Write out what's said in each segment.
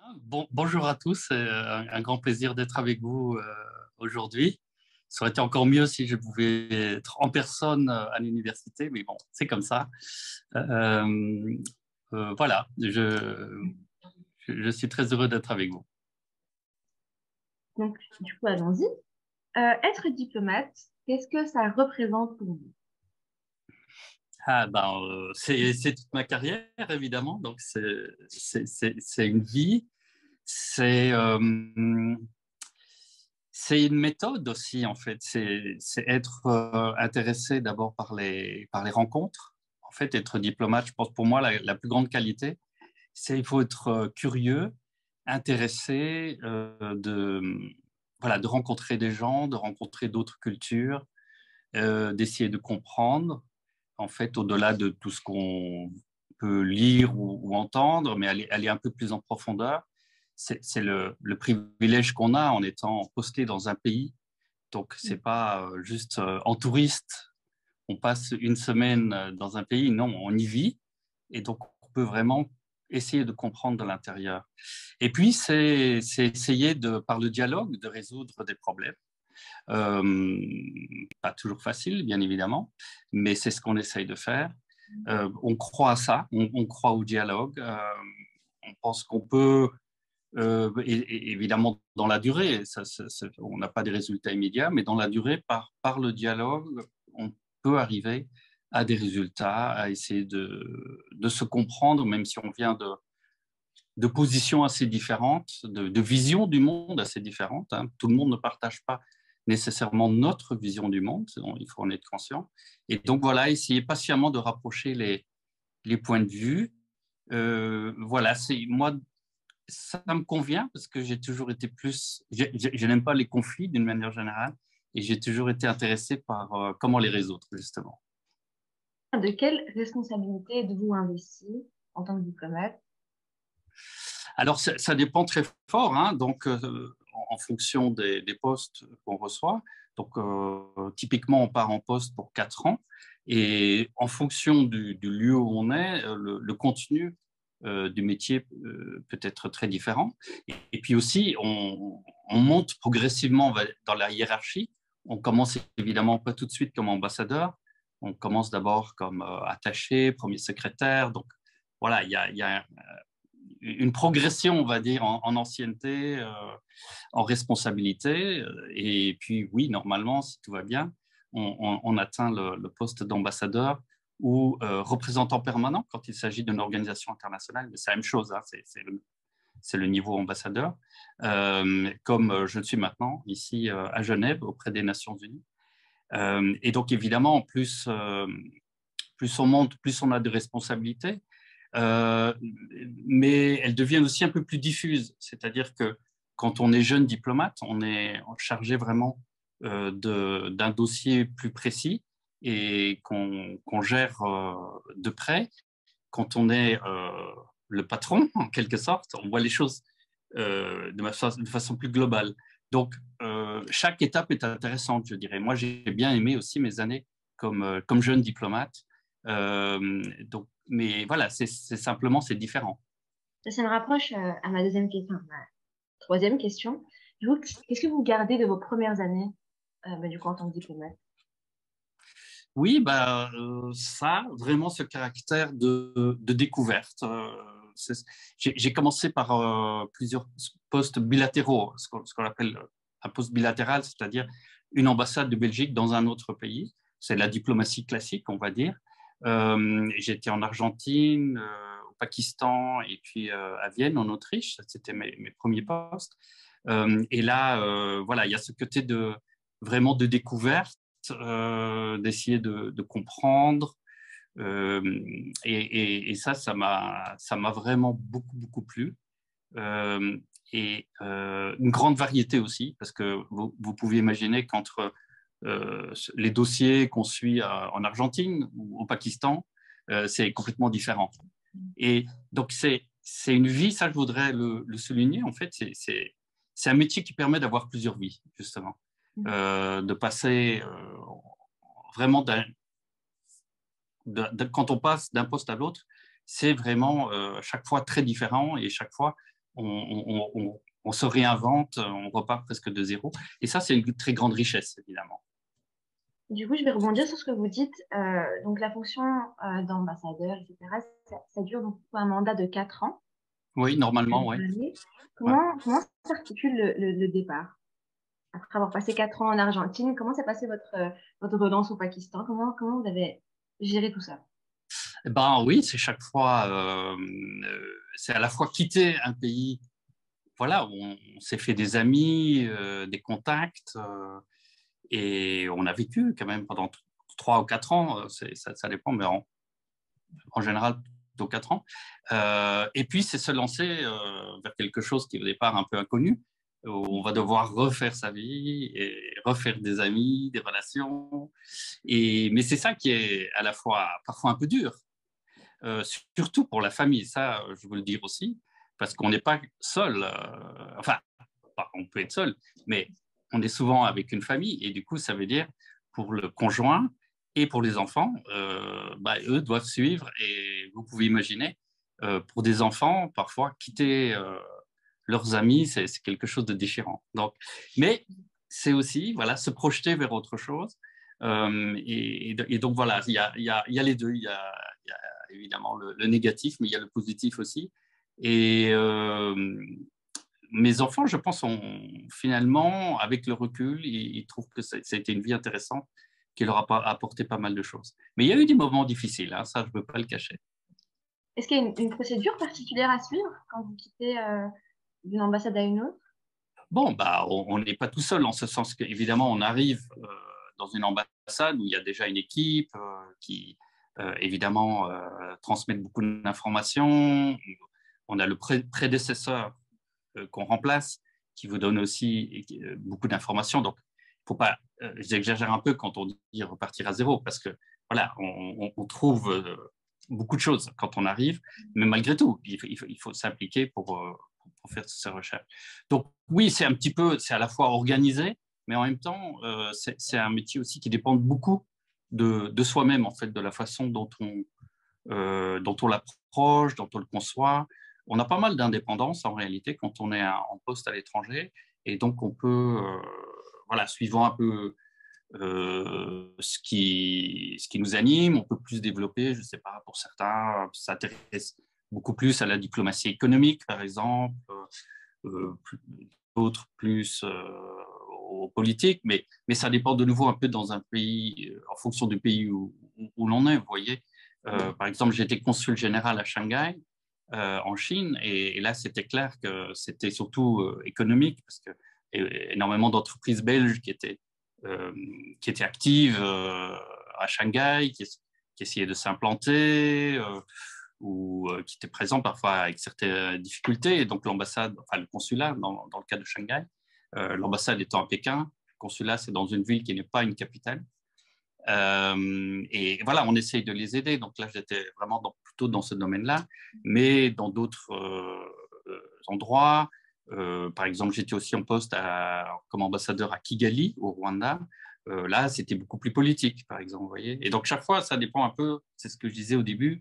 Bonjour à tous, c'est un grand plaisir d'être avec vous aujourd'hui. Ça aurait été encore mieux si je pouvais être en personne à l'université, mais bon, c'est comme ça. Euh, voilà, je suis très heureux d'être avec vous. Donc, du coup, allons-y. Être diplomate, qu'est-ce que ça représente pour vous? C'est toute ma carrière, évidemment, donc c'est une vie, c'est c'est une méthode aussi, en fait. C'est être intéressé d'abord par les rencontres. En fait, être diplomate, je pense pour moi, la plus grande qualité, c'est il faut être curieux, intéressé voilà, de rencontrer des gens, de rencontrer d'autres cultures, d'essayer de comprendre, en fait, au-delà de tout ce qu'on peut lire ou entendre, mais aller un peu plus en profondeur. C'est le privilège qu'on a en étant posté dans un pays. Donc, c'est pas juste en touriste, on passe une semaine dans un pays. Non, on y vit. Et donc, on peut vraiment essayer de comprendre de l'intérieur. Et puis, c'est essayer par le dialogue, de résoudre des problèmes. Euh, Pas toujours facile, bien évidemment, mais c'est ce qu'on essaye de faire. On croit à ça, on croit au dialogue. On pense qu'on peut, et évidemment dans la durée, on n'a pas des résultats immédiats, mais dans la durée, par le dialogue, on peut arriver à des résultats, à essayer de se comprendre, même si on vient de positions assez différentes, de visions du monde assez différentes. Hein. Tout le monde ne partage pas nécessairement notre vision du monde, il faut en être conscient. Et donc voilà, essayer patiemment de rapprocher les points de vue. Voilà, moi, ça me convient parce que j'ai toujours été je n'aime pas les conflits d'une manière générale, et j'ai toujours été intéressé par comment les résoudre, justement. De quelle responsabilité êtes-vous investi en tant que diplomate? Alors, ça dépend très fort, hein, donc en fonction des postes qu'on reçoit. Donc, typiquement, on part en poste pour 4 ans, et en fonction du lieu où on est, le contenu du métier peut être très différent. Et puis aussi, on monte progressivement dans la hiérarchie. On commence évidemment pas tout de suite comme ambassadeur. On commence d'abord comme attaché, premier secrétaire. Donc, voilà, il y a une progression, on va dire, en ancienneté, en responsabilité. Et puis, oui, normalement, si tout va bien, on atteint le poste d'ambassadeur ou représentant permanent quand il s'agit d'une organisation internationale. Mais c'est la même chose, hein, c'est le niveau ambassadeur, comme je le suis maintenant ici à Genève auprès des Nations Unies. Et donc, évidemment, plus on monte, plus on a de responsabilités. Euh, mais elles deviennent aussi un peu plus diffuses. C'est-à-dire que quand on est jeune diplomate, on est chargé vraiment d'un dossier plus précis et qu'on gère de près. Quand on est le patron, en quelque sorte, on voit les choses de façon plus globale. Donc, chaque étape est intéressante, je dirais. Moi, j'ai bien aimé aussi mes années comme jeune diplomate. Donc, mais voilà, c'est simplement, c'est différent. Ça me rapproche à ma deuxième question, ma troisième question. Du coup, qu'est-ce que vous gardez de vos premières années, du coup, en tant que diplomate? Oui, ça, vraiment ce caractère de découverte. J'ai commencé par plusieurs postes bilatéraux, ce qu'on appelle un poste bilatéral, c'est-à-dire une ambassade de Belgique dans un autre pays. C'est la diplomatie classique, on va dire. J'étais en Argentine, au Pakistan et puis à Vienne, en Autriche. C'était mes premiers postes. Et là, voilà, il y a ce côté vraiment de découverte, d'essayer de comprendre. Euh, et ça m'a vraiment beaucoup plu. Euh, une grande variété aussi, parce que vous pouvez imaginer qu'entre les dossiers qu'on suit en Argentine ou au Pakistan, c'est complètement différent. Et donc, c'est une vie, ça je voudrais le souligner, en fait, c'est un métier qui permet d'avoir plusieurs vies, justement. De passer vraiment quand on passe d'un poste à l'autre, c'est vraiment chaque fois très différent et chaque fois on se réinvente, on repart presque de zéro. Et ça, c'est une très grande richesse, évidemment. Du coup, je vais rebondir sur ce que vous dites. Donc, la fonction d'ambassadeur, etc., ça dure donc un mandat de 4 ans. Oui, normalement, oui. Ouais. Comment s'articule le départ? Après avoir passé 4 ans en Argentine, comment s'est passée votre relance au Pakistan? Comment vous avez géré tout ça? Eh ben oui, c'est chaque fois, c'est à la fois quitter un pays, voilà, où on s'est fait des amis, des contacts, et on a vécu quand même pendant 3 ou 4 ans, ça dépend, mais en général, plutôt 4 ans. Et puis, c'est se lancer vers quelque chose qui est au départ un peu inconnu, où on va devoir refaire sa vie et refaire des amis, des relations. Mais c'est ça qui est à la fois parfois un peu dur, surtout pour la famille. Ça, je veux le dire aussi, parce qu'on n'est pas seul. Enfin, on peut être seul, mais on est souvent avec une famille. Et du coup, ça veut dire pour le conjoint et pour les enfants, eux doivent suivre. Et vous pouvez imaginer, pour des enfants, parfois, quitter leurs amis, c'est quelque chose de déchirant. Donc, mais c'est aussi voilà, se projeter vers autre chose. Et donc, voilà, il y a les deux. Il y a évidemment le négatif, mais il y a le positif aussi. Et mes enfants, je pense, finalement, avec le recul, ils trouvent que ça a été une vie intéressante qui leur a apporté pas mal de choses. Mais il y a eu des moments difficiles, hein, ça, je ne peux pas le cacher. Est-ce qu'il y a une procédure particulière à suivre quand vous quittez d'une ambassade à une autre? Bon, on n'est pas tout seul, en ce sens qu'évidemment, on arrive dans une ambassade où il y a déjà une équipe qui, évidemment, transmet beaucoup d'informations. On a le prédécesseur qu'on remplace, qui vous donne aussi beaucoup d'informations. Donc, il ne faut pas, j'exagère un peu quand on dit repartir à zéro, parce que voilà, on trouve beaucoup de choses quand on arrive, mais malgré tout, il faut s'impliquer pour faire ces recherches. Donc, oui, c'est un petit peu, c'est à la fois organisé, mais en même temps, c'est un métier aussi qui dépend beaucoup de soi-même, en fait, de la façon dont on l'approche, dont on le conçoit. On a pas mal d'indépendance en réalité quand on est en poste à l'étranger, et donc on peut, voilà, suivant un peu ce qui nous anime, on peut plus développer, je ne sais pas, pour certains, s'intéressent beaucoup plus à la diplomatie économique, par exemple, d'autres plus aux politiques, mais ça dépend de nouveau un peu dans un pays, en fonction du pays où l'on est, vous voyez. Par exemple, j'étais consul général à Shanghai, en Chine, et là, c'était clair que c'était surtout économique, parce que énormément d'entreprises belges qui étaient actives à Shanghai, qui essayaient de s'implanter, ou qui étaient présents parfois avec certaines difficultés. Et donc l'ambassade, enfin le consulat, dans le cas de Shanghai, l'ambassade étant à Pékin, le consulat, c'est dans une ville qui n'est pas une capitale. Et voilà, on essaye de les aider. Donc là, j'étais vraiment plutôt dans ce domaine-là, mais dans d'autres endroits. Par exemple, j'étais aussi en poste comme ambassadeur à Kigali, au Rwanda. Là, c'était beaucoup plus politique, par exemple, vous voyez. Et donc, chaque fois, ça dépend un peu, c'est ce que je disais au début,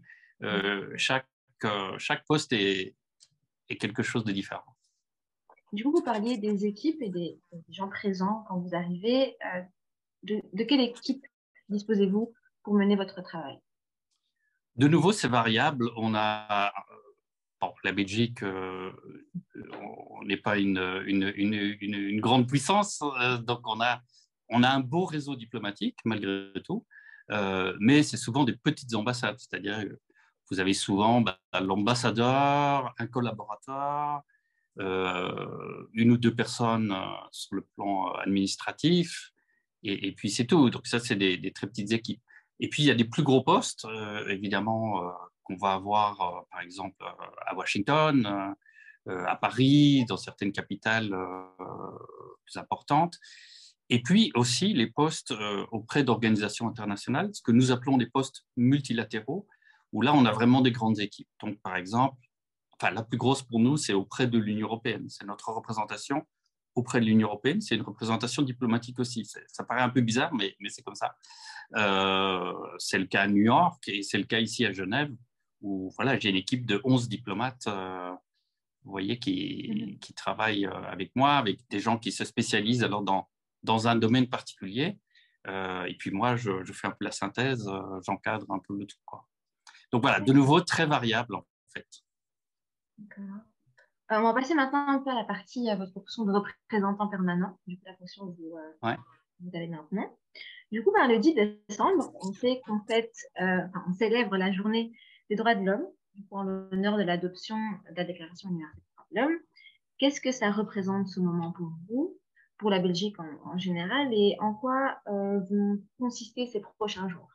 chaque poste est quelque chose de différent. Du coup, vous parliez des équipes et des gens présents quand vous arrivez. De quelle équipe disposez-vous pour mener votre travail? De nouveau, c'est variable. On a bon, la Belgique, on n'est pas une grande puissance, donc on a un beau réseau diplomatique malgré tout, mais c'est souvent des petites ambassades, c'est-à-dire vous avez souvent l'ambassadeur, un collaborateur, une ou deux personnes sur le plan administratif, et puis c'est tout. Donc ça, c'est des très petites équipes. Et puis il y a des plus gros postes, évidemment, qu'on va avoir, par exemple, à Washington, à Paris, dans certaines capitales plus importantes. Et puis aussi les postes auprès d'organisations internationales, ce que nous appelons des postes multilatéraux, où là, on a vraiment des grandes équipes. Donc, par exemple, enfin, la plus grosse pour nous, c'est auprès de l'Union européenne. C'est notre représentation auprès de l'Union européenne. C'est une représentation diplomatique aussi. Ça paraît un peu bizarre, mais c'est comme ça. C'est le cas à New York et c'est le cas ici à Genève, où voilà, j'ai une équipe de 11 diplomates vous voyez, qui travaillent avec moi, avec des gens qui se spécialisent alors dans un domaine particulier. Et puis moi, je fais un peu la synthèse, j'encadre un peu le tout, quoi. Donc voilà, de nouveau, très variable en fait. On va passer maintenant un peu à la partie, votre fonction de représentant permanent, du coup, la fonction que Ouais. vous avez maintenant. Du coup, le 10 décembre, on sait qu'on fête, on célèbre la journée des droits de l'homme, en l'honneur de l'adoption de la Déclaration universelle des droits de l'homme. Qu'est-ce que ça représente ce moment pour vous, pour la Belgique en général, et en quoi vont consister ces prochains jours?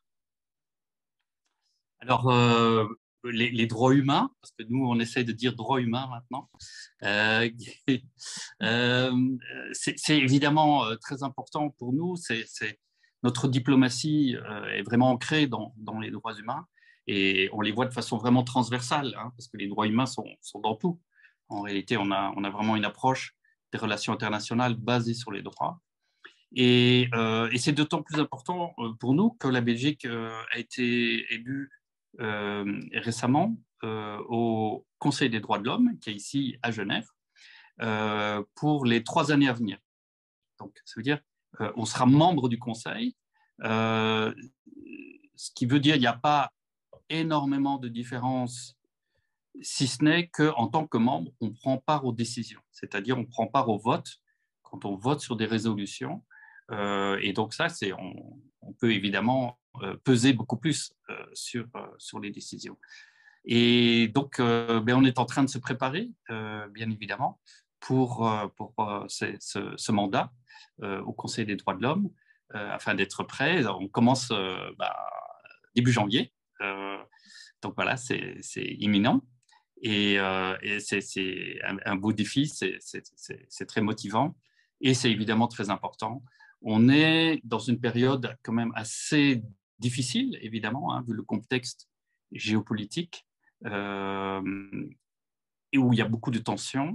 Alors, les droits humains, parce que nous, on essaye de dire droits humains maintenant, euh, euh, c'est évidemment très important pour nous. Notre diplomatie est vraiment ancrée dans les droits humains et on les voit de façon vraiment transversale, hein, parce que les droits humains sont dans tout. En réalité, on a vraiment une approche des relations internationales basée sur les droits. Et c'est d'autant plus important pour nous que la Belgique a été élue récemment au Conseil des droits de l'homme, qui est ici à Genève, pour les 3 années à venir. Donc, ça veut dire on sera membre du Conseil, ce qui veut dire qu'il n'y a pas énormément de différences, si ce n'est qu'en tant que membre, on prend part aux décisions, c'est-à-dire on prend part au vote quand on vote sur des résolutions. Et donc ça, on peut évidemment peser beaucoup plus sur les décisions. Et donc, on est en train de se préparer, bien évidemment, pour ce mandat au Conseil des droits de l'homme, afin d'être prêt. On commence début janvier. Donc voilà, c'est imminent. Et c'est un beau défi, c'est très motivant et c'est évidemment très important. On est dans une période quand même assez difficile, évidemment, hein, vu le contexte géopolitique, euh, et où il y a beaucoup de tensions.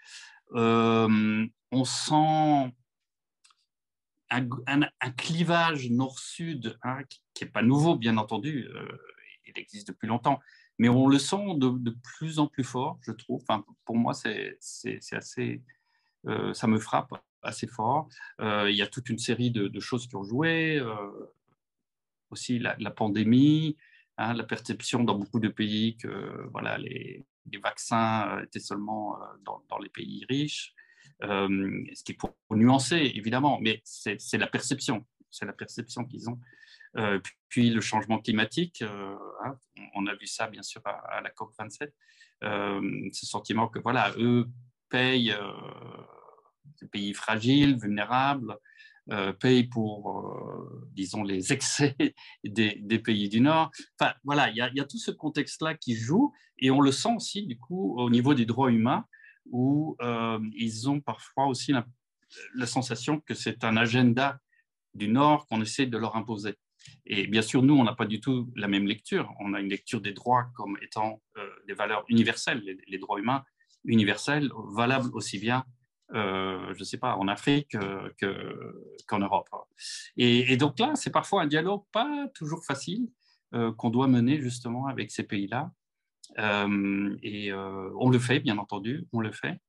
On sent un clivage nord-sud, hein, qui n'est pas nouveau, bien entendu, il existe depuis longtemps, mais on le sent de plus en plus fort, je trouve. Enfin, pour moi, c'est assez, ça me frappe assez fort. Il y a toute une série de choses qui ont joué, aussi la pandémie, hein, la perception dans beaucoup de pays que voilà, les vaccins étaient seulement dans les pays riches. Ce qui est pour nuancer, évidemment, mais c'est la perception. C'est la perception qu'ils ont. Puis le changement climatique, hein, on a vu ça bien sûr à la COP27, ce sentiment que voilà, eux payent, des pays fragiles, vulnérables, payent pour, disons, les excès des pays du Nord. Enfin, voilà, il y a tout ce contexte-là qui joue, et on le sent aussi, du coup, au niveau des droits humains, où ils ont parfois aussi la sensation que c'est un agenda du Nord qu'on essaie de leur imposer. Et bien sûr, nous, on n'a pas du tout la même lecture. On a une lecture des droits comme étant des valeurs universelles, les droits humains universels, valables aussi bien, je ne sais pas, en Afrique qu'en Europe. Et donc là, c'est parfois un dialogue pas toujours facile qu'on doit mener justement avec ces pays-là. On le fait, bien entendu, on le fait.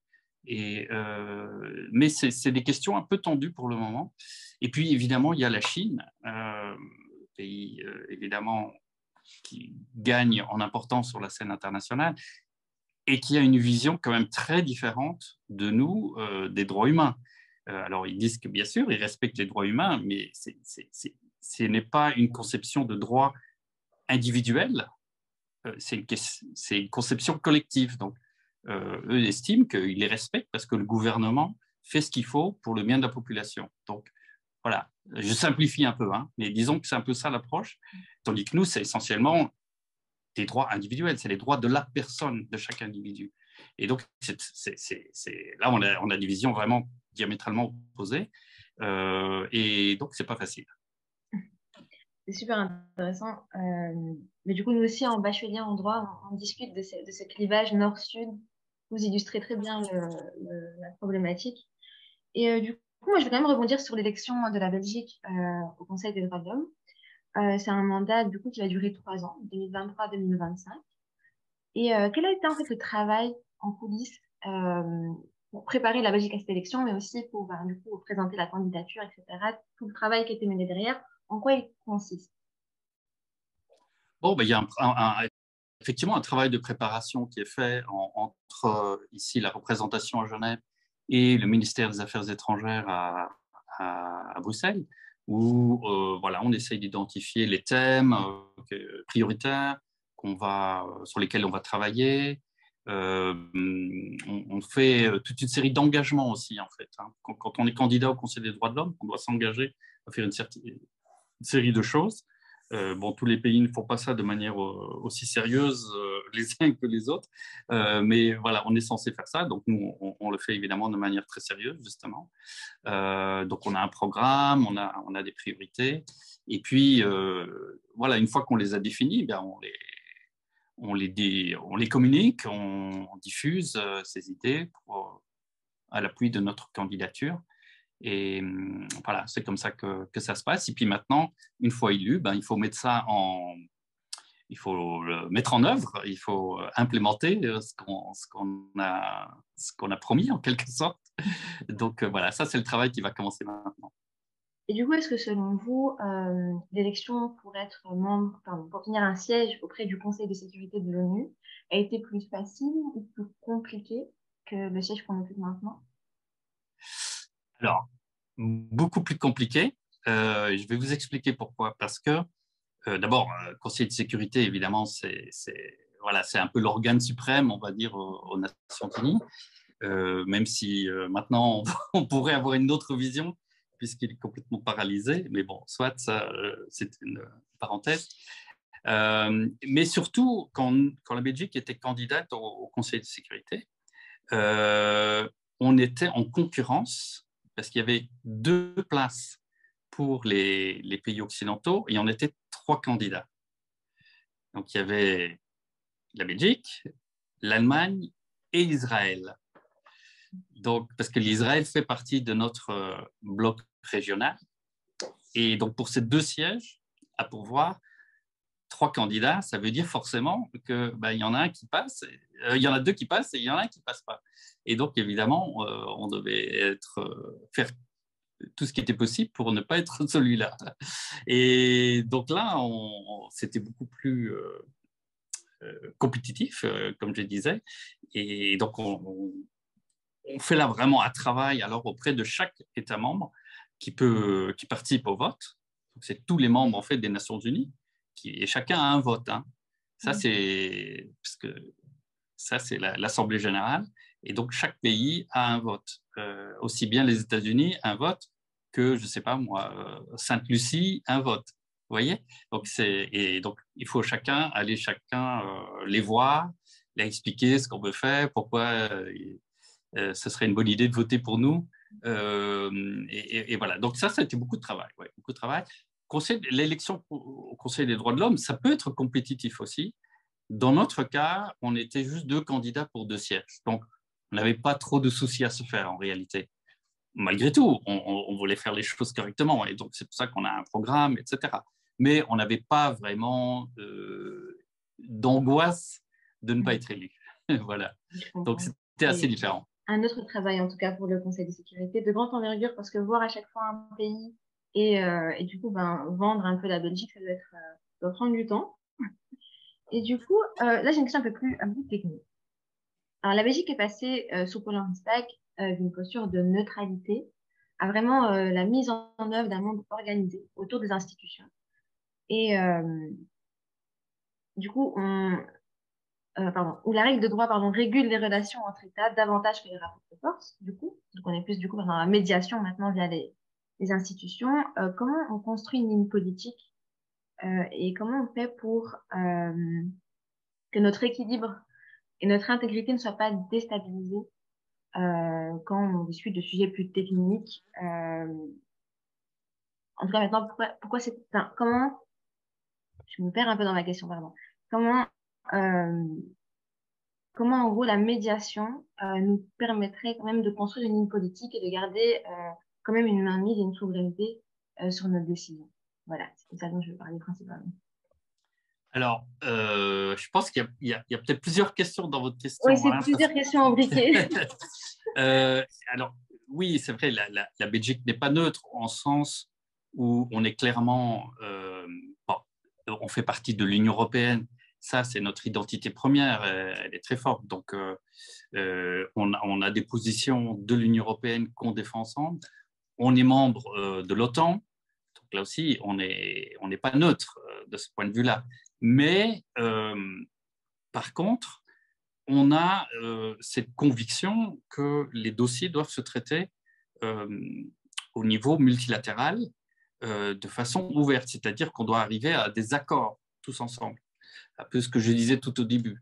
Mais c'est des questions un peu tendues pour le moment. Et puis, évidemment, il y a la Chine, pays évidemment qui gagne en importance sur la scène internationale et qui a une vision quand même très différente de nous des droits humains. Alors, ils disent que bien sûr, ils respectent les droits humains, mais ce n'est pas une conception de droit individuel, c'est une conception collective. Donc, eux estiment qu'ils les respectent parce que le gouvernement fait ce qu'il faut pour le bien de la population. Donc, voilà, je simplifie un peu, hein, mais disons que c'est un peu ça l'approche, tandis que nous, c'est essentiellement des droits individuels, c'est les droits de la personne, de chaque individu. Et donc, là, on a des visions vraiment diamétralement opposées, et donc, c'est pas facile. C'est super intéressant. Mais du coup, nous aussi, en bachelier en droit, on discute de ce clivage nord-sud. Vous illustrez très bien la problématique. Et du coup, moi, je vais quand même rebondir sur l'élection de la Belgique au Conseil des droits de l'homme. C'est un mandat, du coup, qui va durer 3 ans, 2023-2025. Et quel a été, en fait, le travail en coulisses pour préparer la Belgique à cette élection, mais aussi pour du coup, présenter la candidature, etc. Tout le travail qui a été mené derrière, en quoi il consiste? Bon, ben, il y a effectivement un travail de préparation qui est fait entre ici la représentation à Genève et le ministère des Affaires étrangères à Bruxelles, où voilà, on essaye d'identifier les thèmes prioritaires sur lesquels on va travailler. On fait toute une série d'engagements aussi, en fait. Hein. Quand on est candidat au Conseil des droits de l'homme, on doit s'engager à faire une série de choses. Bon, tous les pays ne font pas ça de manière aussi sérieuse les uns que les autres, mais voilà, on est censé faire ça, donc nous, on le fait évidemment de manière très sérieuse, justement. Donc, on a un programme, on a des priorités, et puis, voilà, une fois qu'on les a définies, bien, on les communique, on diffuse ces idées à l'appui de notre candidature. Et voilà, c'est comme ça que ça se passe. Et puis maintenant, une fois élu, ben, il faut mettre ça il faut le mettre en œuvre, il faut implémenter ce qu'on a promis en quelque sorte. Donc voilà, ça c'est le travail qui va commencer maintenant. Et du coup, est-ce que selon vous, l'élection pour être membre, pardon, pour obtenir un siège auprès du Conseil de sécurité de l'ONU a été plus facile ou plus compliqué que le siège qu'on occupe maintenant? Alors, beaucoup plus compliqué. Je vais vous expliquer pourquoi. Parce que d'abord, Conseil de sécurité, évidemment, voilà, c'est un peu l'organe suprême, on va dire, aux Nations Unies. Même si maintenant on pourrait avoir une autre vision puisqu'il est complètement paralysé, mais bon, soit ça, c'est une parenthèse. Mais surtout, quand la Belgique était candidate au Conseil de sécurité, on était en concurrence parce qu'il y avait 2 places pour les pays occidentaux et on était 3 candidats. Donc il y avait la Belgique, l'Allemagne et Israël. Donc, parce que l'Israël fait partie de notre bloc régional. Et donc, pour ces 2 sièges à pourvoir, 3 candidats, ça veut dire forcément que il y en a un qui passe, il y en a 2 qui passent et il y en a un qui passe pas. Et donc, évidemment, on devait faire tout ce qui était possible pour ne pas être celui-là. Et donc là, c'était beaucoup plus compétitif, comme je disais. Et donc, on fait là vraiment un travail alors auprès de chaque État membre qui participe au vote. C'est tous les membres en fait des Nations Unies et chacun a un vote. Hein. Ça c'est parce que ça c'est l'Assemblée générale et donc chaque pays a un vote. Aussi bien les États-Unis un vote que je sais pas moi Sainte-Lucie un vote. Vous voyez et donc il faut chacun les voir, les expliquer ce qu'on veut faire, pourquoi ce serait une bonne idée de voter pour nous. Et voilà. Donc ça a été beaucoup de travail. Ouais, beaucoup de travail. L'élection au Conseil des droits de l'homme, ça peut être compétitif aussi. Dans notre cas, on était juste 2 candidats pour 2 sièges. Donc, on n'avait pas trop de soucis à se faire en réalité. Malgré tout, on voulait faire les choses correctement. Et donc, c'est pour ça qu'on a un programme, etc. Mais on n'avait pas vraiment d'angoisse de ne pas être élu. Voilà. Donc, c'était assez différent. Un autre travail, en tout cas, pour le Conseil de sécurité, de grande envergure, parce que voir à chaque fois un pays et du coup, vendre un peu la Belgique, ça doit prendre du temps. Et du coup, là, j'ai une question un peu plus technique. Alors, la Belgique est passée sous Paul Renstak d'une posture de neutralité à vraiment la mise en œuvre d'un monde organisé autour des institutions. Et du coup, où la règle de droit régule les relations entre États davantage que les rapports de force, du coup. Donc, on est plus dans la médiation maintenant via les institutions. Comment on construit une ligne politique et comment on fait pour que notre équilibre et notre intégrité ne soient pas déstabilisés quand on discute de sujets plus techniques. En tout cas, maintenant, comment, je me perds un peu dans ma question, pardon. Comment, euh, comment en gros, la médiation nous permettrait quand même de construire une ligne politique et de garder quand même une mainmise et une souveraineté sur notre décision. Voilà, c'est ça dont je veux parler principalement. Alors, je pense qu'il y a peut-être plusieurs questions dans votre Oui, question, c'est hein, plusieurs questions imbriquées. alors, oui, c'est vrai, la Belgique n'est pas neutre en sens où on est clairement, bon, on fait partie de l'Union européenne. Ça, c'est notre identité première, elle est très forte. Donc, on a des positions de l'Union européenne qu'on défend ensemble. On est membre de l'OTAN. Donc là aussi, on n'est pas neutre de ce point de vue-là. Mais par contre, on a cette conviction que les dossiers doivent se traiter euh, au niveau multilatéral de façon ouverte, c'est-à-dire qu'on doit arriver à des accords tous ensemble, un peu ce que je disais tout au début.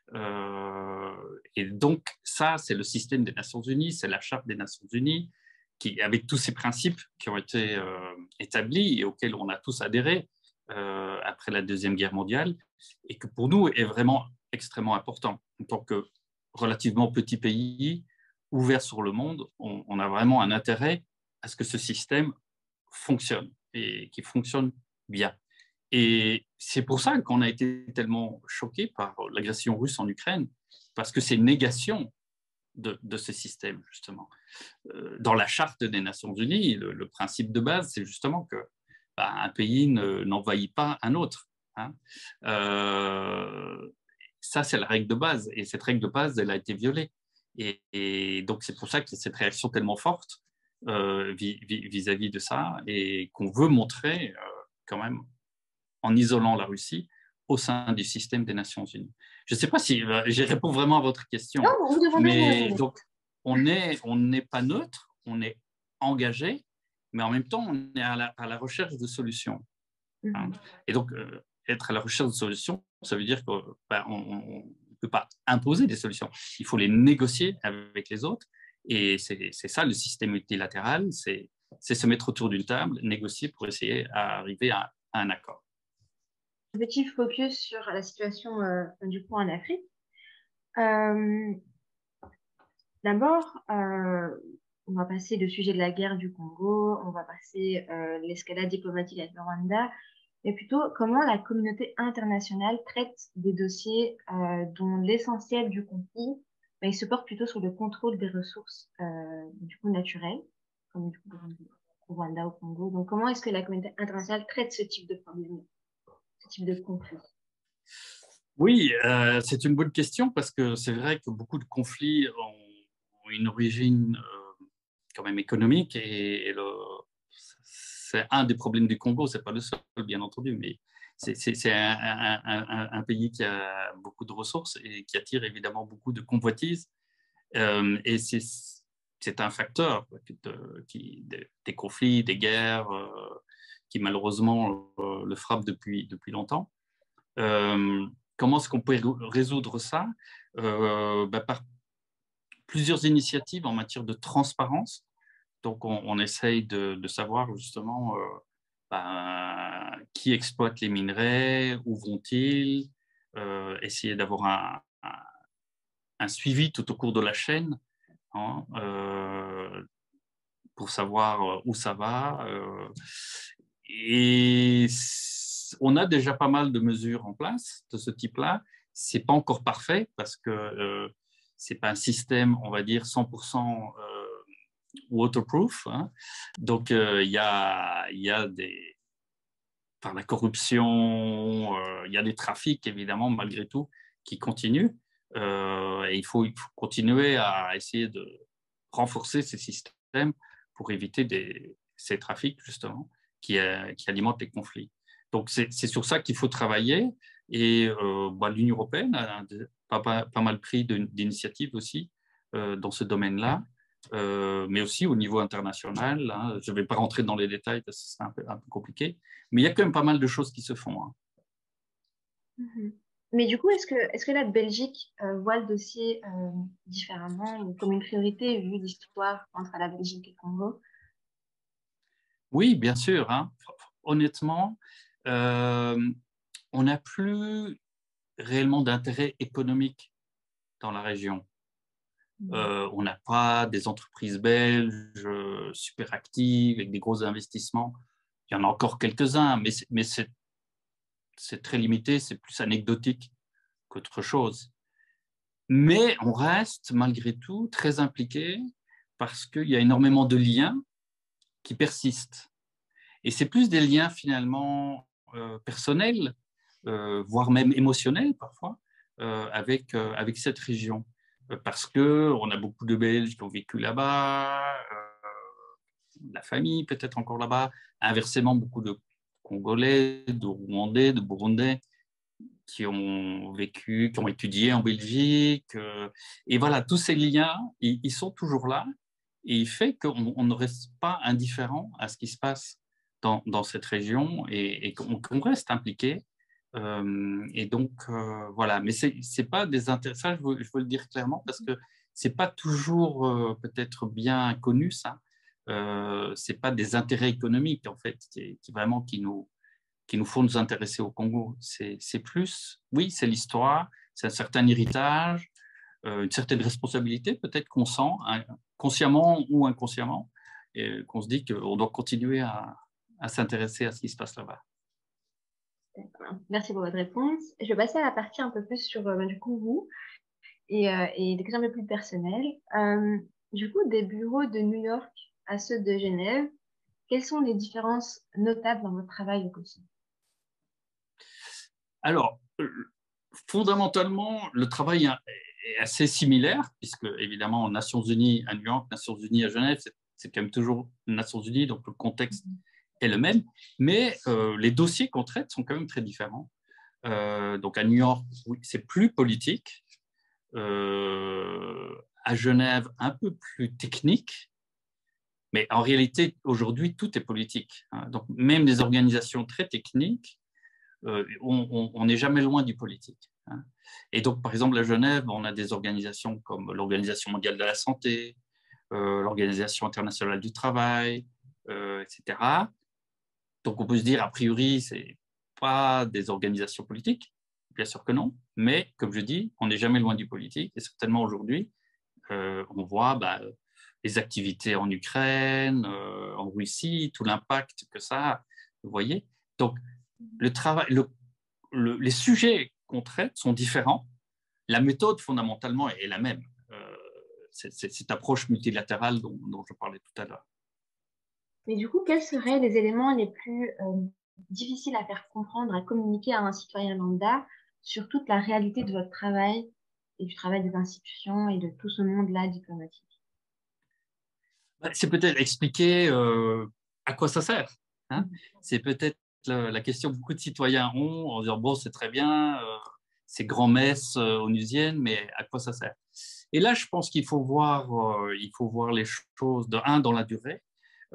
Et donc, ça, c'est le système des Nations Unies, c'est la Charte des Nations Unies, qui, avec tous ces principes qui ont été établis et auxquels on a tous adhéré après la Deuxième Guerre mondiale, et que pour nous est vraiment extrêmement important. En tant que relativement petit pays, ouvert sur le monde, on a vraiment un intérêt à ce que ce système fonctionne et qu'il fonctionne bien. Et c'est pour ça qu'on a été tellement choqués par l'agression russe en Ukraine, parce que c'est une négation de ce système, justement. Dans la charte des Nations Unies, le principe de base, c'est justement que un pays n'envahit pas un autre. Hein. Ça, c'est la règle de base. Et cette règle de base, elle a été violée. Et donc, c'est pour ça qu'il y a cette réaction tellement forte vis-à-vis de ça et qu'on veut montrer quand même en isolant la Russie au sein du système des Nations Unies. Je ne sais pas si je réponds vraiment à votre Non, question, vous demandez, vous mais répondez. donc on n'est pas neutre, on est engagé, mais en même temps on est à la recherche de solutions. Hein. Mhm. Et donc être à la recherche de solutions, ça veut dire qu'on ne peut pas imposer des solutions, il faut les négocier avec les autres. Et c'est ça le système multilatéral, c'est se mettre autour d'une table, négocier pour essayer d'arriver à un accord. Petit focus sur la situation du coup en Afrique. Euh, D'abord, on va passer le sujet de la guerre du Congo, on va passer l'escalade diplomatique avec le Rwanda, mais plutôt comment la communauté internationale traite des dossiers dont l'essentiel du conflit, ben, il se porte plutôt sur le contrôle des ressources du coup naturelles, comme du coup, par exemple, au Rwanda, au Congo. Donc, comment est-ce que la communauté internationale traite ce type de problème, ce type de conflit? Oui, c'est une bonne question parce que c'est vrai que beaucoup de conflits ont une origine quand même économique et c'est un des problèmes du Congo, c'est pas le seul bien entendu, mais c'est un pays qui a beaucoup de ressources et qui attire évidemment beaucoup de convoitises et c'est un facteur des conflits, des guerres qui malheureusement le frappent depuis longtemps. Euh, Comment est-ce qu'on peut résoudre ça par plusieurs initiatives en matière de transparence. Donc, on essaye de savoir justement qui exploite les minerais, où vont-ils, essayer d'avoir un suivi tout au cours de la chaîne hein, pour savoir où ça va. Et on a déjà pas mal de mesures en place de ce type-là. C'est pas encore parfait parce que c'est pas un système, on va dire, 100% waterproof. Hein. Donc, il y a par la corruption, il y a des trafics, évidemment, malgré tout, qui continuent. Et il faut continuer à essayer de renforcer ces systèmes pour éviter ces trafics, justement, qui alimentent les conflits. Donc, c'est sur ça qu'il faut travailler. Et l'Union européenne a pas mal pris d'initiatives aussi dans ce domaine-là. Mais aussi au niveau international. Hein, je ne vais pas rentrer dans les détails parce que c'est un peu compliqué, mais il y a quand même pas mal de choses qui se font. Hein. Mhm. Mais du coup, est-ce que la Belgique voit le dossier différemment ou comme une priorité vu l'histoire entre la Belgique et le Congo? Oui, bien sûr. Hein. Honnêtement, euh, on n'a plus réellement d'intérêt économique dans la région. Mhm. On n'a pas des entreprises belges super actives avec des gros investissements. Il y en a encore quelques-uns, mais c'est très limité, c'est plus anecdotique qu'autre chose. Mais on reste malgré tout très impliqué parce qu'il y a énormément de liens qui persistent. Et c'est plus des liens finalement personnels, voire même émotionnels parfois, avec cette région. Parce qu'on a beaucoup de Belges qui ont vécu là-bas, la famille peut-être encore là-bas, inversement beaucoup de Congolais, de Rwandais, de Burundais qui ont vécu, qui ont étudié en Belgique. Et voilà, tous ces liens, ils sont toujours là. Et il fait qu'on ne reste pas indifférent à ce qui se passe dans cette région et qu'on reste impliqué. Et donc, voilà. Mais c'est pas des intérêts, ça, je veux le dire clairement, parce que c'est pas toujours peut-être bien connu, ça. C'est pas des intérêts économiques, en fait, vraiment qui nous font nous intéresser au Congo. C'est plus, oui, c'est l'histoire, c'est un certain héritage, une certaine responsabilité peut-être qu'on sent, hein, consciemment ou inconsciemment, et qu'on se dit qu'on doit continuer à s'intéresser à ce qui se passe là-bas. Merci pour votre réponse. Je vais passer à la partie un peu plus sur du coup vous et des questions un peu plus personnelles. Du coup, des bureaux de New York à ceux de Genève, quelles sont les différences notables dans votre travail au quotidien? Alors, fondamentalement, le travail est assez similaire, puisque évidemment, Nations Unies à New York, Nations Unies à Genève, c'est quand même toujours Nations Unies, donc le contexte est le même, mais les dossiers qu'on traite sont quand même très différents. Donc à New York, oui, c'est plus politique. À Genève, un peu plus technique. Mais en réalité, aujourd'hui, tout est politique. Hein. Donc, même des organisations très techniques, on n'est jamais loin du politique. Hein. Et donc, par exemple, à Genève, on a des organisations comme l'Organisation mondiale de la santé, l'Organisation internationale du travail, etc. Donc, on peut se dire, a priori, ce n'est pas des organisations politiques. Bien sûr que non. Mais, comme je dis, on n'est jamais loin du politique. Et certainement aujourd'hui, on voit les activités en Ukraine, en Russie, tout l'impact que ça a, vous voyez. Donc, le travail, les sujets qu'on traite sont différents. La méthode, fondamentalement, est la même. Cette approche multilatérale dont je parlais tout à l'heure. Mais du coup, quels seraient les éléments les plus difficiles à faire comprendre, à communiquer à un citoyen lambda sur toute la réalité de votre travail et du travail des institutions et de tout ce monde-là diplomatique? C'est peut-être expliquer à quoi ça sert. Hein. C'est peut-être la question que beaucoup de citoyens ont en disant, bon, c'est très bien, ces grands-messes onusiennes, mais à quoi ça sert? Et là, je pense qu'il faut voir les choses dans la durée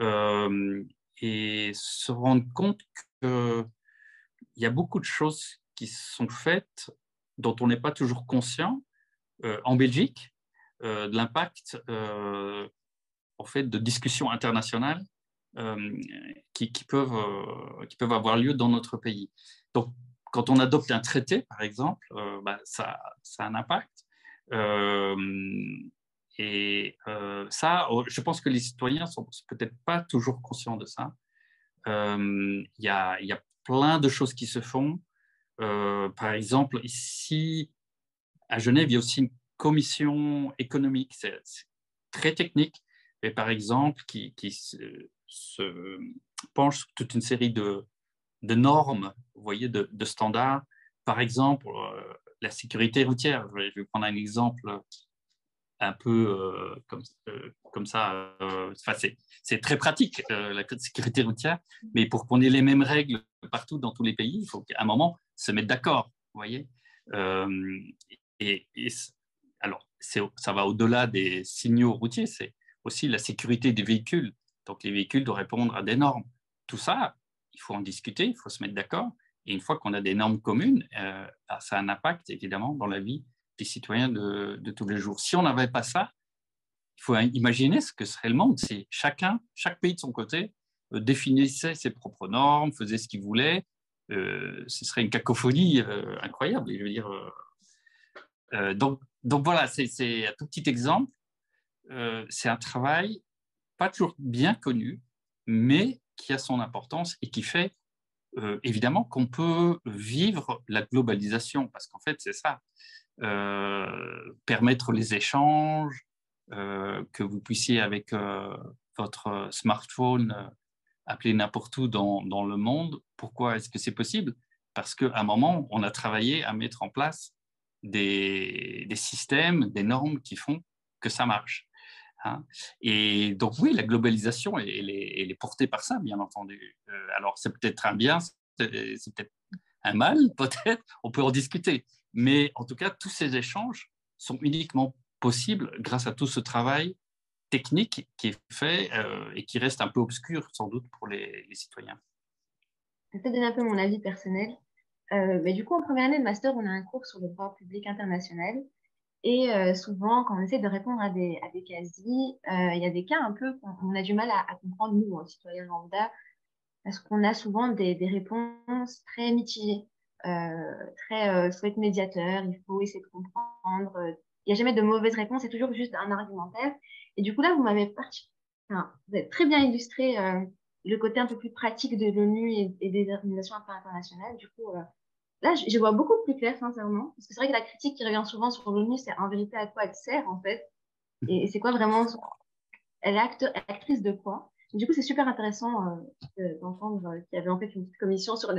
et se rendre compte qu'il y a beaucoup de choses qui sont faites dont on n'est pas toujours conscient en Belgique, de l'impact en fait, de discussions internationales qui peuvent avoir lieu dans notre pays. Donc, quand on adopte un traité, par exemple, ça a un impact. Ça, je pense que les citoyens ne sont peut-être pas toujours conscients de ça. Il y a plein de choses qui se font. Par exemple, ici, à Genève, il y a aussi une commission économique. C'est très technique, mais par exemple, qui se penche sur toute une série de normes, vous voyez, de standards. Par exemple, la sécurité routière. Je vais prendre un exemple un peu comme ça. Enfin, c'est très pratique, la sécurité routière, mais pour qu'on ait les mêmes règles partout dans tous les pays, il faut qu'à un moment se mettre d'accord, vous voyez. Et alors, ça va au-delà des signaux routiers, c'est aussi la sécurité des véhicules. Donc, les véhicules doivent répondre à des normes. Tout ça, il faut en discuter, il faut se mettre d'accord. Et une fois qu'on a des normes communes, ça a un impact, évidemment, dans la vie des citoyens de tous les jours. Si on n'avait pas ça, il faut imaginer ce que serait le monde si chaque pays de son côté, définissait ses propres normes, faisait ce qu'il voulait. Ce serait une cacophonie incroyable. Et je veux dire, donc voilà, c'est un tout petit exemple. C'est un travail pas toujours bien connu, mais qui a son importance et qui fait évidemment qu'on peut vivre la globalisation, parce qu'en fait, c'est ça. Permettre les échanges, que vous puissiez avec votre smartphone appeler n'importe où dans le monde. Pourquoi est-ce que c'est possible? Parce qu'à un moment, on a travaillé à mettre en place des systèmes, des normes qui font que ça marche. Hein. Et donc oui, la globalisation, elle est portée par ça, bien entendu. Alors c'est peut-être un bien, c'est peut-être un mal, peut-être, on peut en discuter. Mais en tout cas, tous ces échanges sont uniquement possibles grâce à tout ce travail technique qui est fait et qui reste un peu obscur, sans doute, pour les citoyens. Je vais te donner un peu mon avis personnel. Mais du coup, en première année de master, on a un cours sur le droit public international. Et souvent, quand on essaie de répondre à des quasi, il y a des cas un peu qu'on a du mal à comprendre, nous, citoyens lambda, parce qu'on a souvent des réponses très mitigées, très faut être médiateur, il faut essayer de comprendre. Il n'y a jamais de mauvaise réponse, c'est toujours juste un argumentaire. Et du coup, là, enfin, vous avez très bien illustré le côté un peu plus pratique de l'ONU et des organisations internationales. Du coup, là, je vois beaucoup plus clair, sincèrement. Parce que c'est vrai que la critique qui revient souvent sur l'ONU, c'est en vérité à quoi elle sert, en fait. Et c'est quoi vraiment, elle est actrice de quoi? Du coup, c'est super intéressant d'entendre qu'il y avait en fait une petite commission sur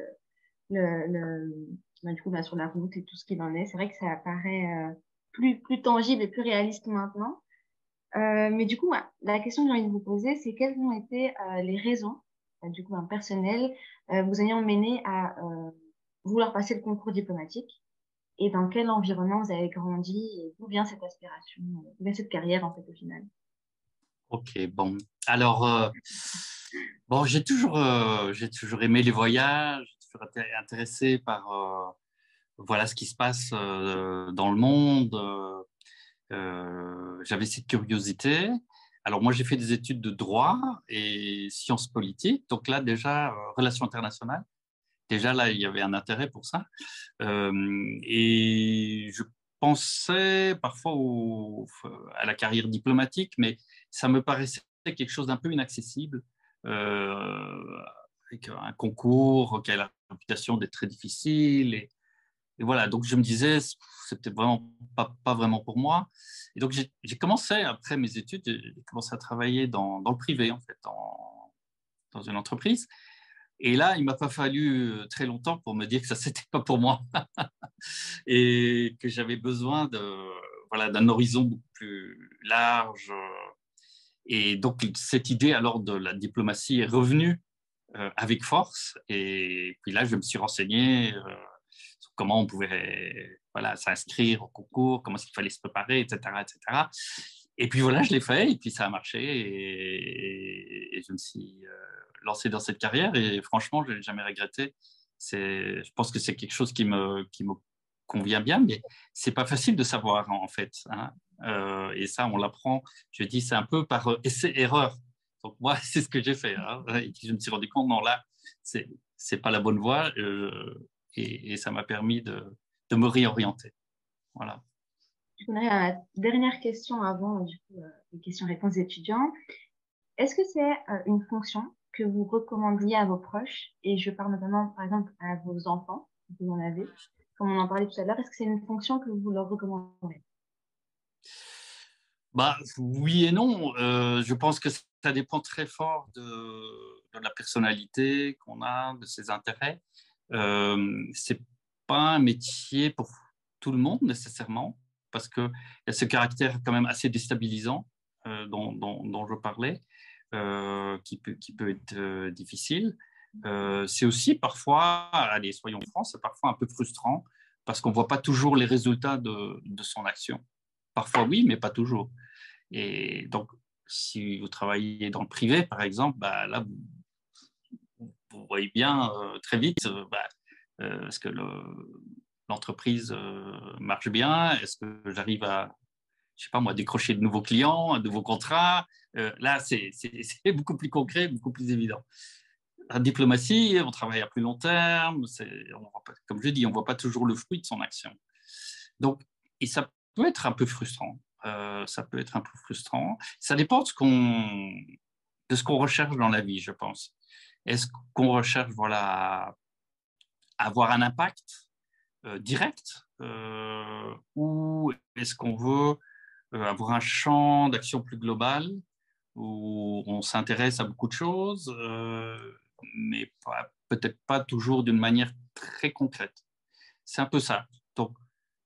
du coup, sur la route et tout ce qu'il en est. C'est vrai que ça paraît plus tangible et plus réaliste maintenant. Mais du coup, la question que j'ai envie de vous poser, c'est quelles ont été les raisons, du coup, personnelles, vous ayant mené à vouloir passer le concours diplomatique et dans quel environnement vous avez grandi et d'où vient cette aspiration, d'où vient cette carrière, en fait, au final. Ok, bon. Alors, bon, j'ai toujours aimé les voyages, j'ai toujours été intéressé par voilà ce qui se passe dans le monde. J'avais cette curiosité. Alors moi, j'ai fait des études de droit et sciences politiques. Donc là, déjà, relations internationales. Déjà, là, il y avait un intérêt pour ça. Et je pensais parfois à la carrière diplomatique, mais ça me paraissait quelque chose d'un peu inaccessible, avec un concours qui a la réputation d'être très difficile. Et voilà, donc je me disais, c'est peut-être vraiment pas vraiment pour moi. Et donc j'ai commencé, après mes études, j'ai commencé à travailler dans le privé, en fait, dans une entreprise. Et là, il m'a pas fallu très longtemps pour me dire que ça, c'était pas pour moi et que j'avais besoin voilà, d'un horizon beaucoup plus large. Et donc, cette idée alors de la diplomatie est revenue avec force. Et puis là, je me suis renseigné sur comment on pouvait voilà, s'inscrire au concours, comment est-ce qu'il fallait se préparer, etc., etc. Et puis voilà, je l'ai fait et puis ça a marché et je me suis lancé dans cette carrière et franchement, je ne l'ai jamais regretté. Je pense que c'est quelque chose qui me convient bien, mais c'est pas facile de savoir en fait. Hein. Et ça, on l'apprend. Je dis, c'est un peu par essai-erreur. Donc moi, c'est ce que j'ai fait. Hein. Et puis je me suis rendu compte, non, là, c'est pas la bonne voie. Et ça m'a permis de me réorienter. Voilà. Je voudrais la dernière question avant, du coup, les questions-réponses étudiants. Est-ce que c'est une fonction que vous recommandiez à vos proches? Et je parle notamment, par exemple, à vos enfants, si vous en avez, comme on en parlait tout à l'heure. Est-ce que c'est une fonction que vous leur recommandez? Bah, oui et non. Je pense que ça dépend très fort de la personnalité qu'on a, de ses intérêts. C'est pas un métier pour tout le monde nécessairement, parce qu'il y a ce caractère quand même assez déstabilisant dont je parlais, qui peut être difficile. C'est aussi parfois, allez, soyons francs, c'est parfois un peu frustrant parce qu'on ne voit pas toujours les résultats de son action. Parfois oui, mais pas toujours. Et donc, si vous travaillez dans le privé, par exemple, bah, là, vous voyez bien très vite est-ce que l'entreprise marche bien, est-ce que j'arrive à, je sais pas moi, décrocher de nouveaux clients, un nouveau contrat. Là, c'est beaucoup plus concret, beaucoup plus évident. La diplomatie, on travaille à plus long terme, comme je dis, on ne voit pas toujours le fruit de son action. Donc, et ça peut être un peu frustrant. Ça peut être un peu frustrant. Ça dépend de ce qu'on recherche dans la vie, je pense. Est-ce qu'on recherche à avoir un impact direct ou est-ce qu'on veut avoir un champ d'action plus global où on s'intéresse à beaucoup de choses, mais peut-être pas toujours d'une manière très concrète. C'est un peu ça. Donc,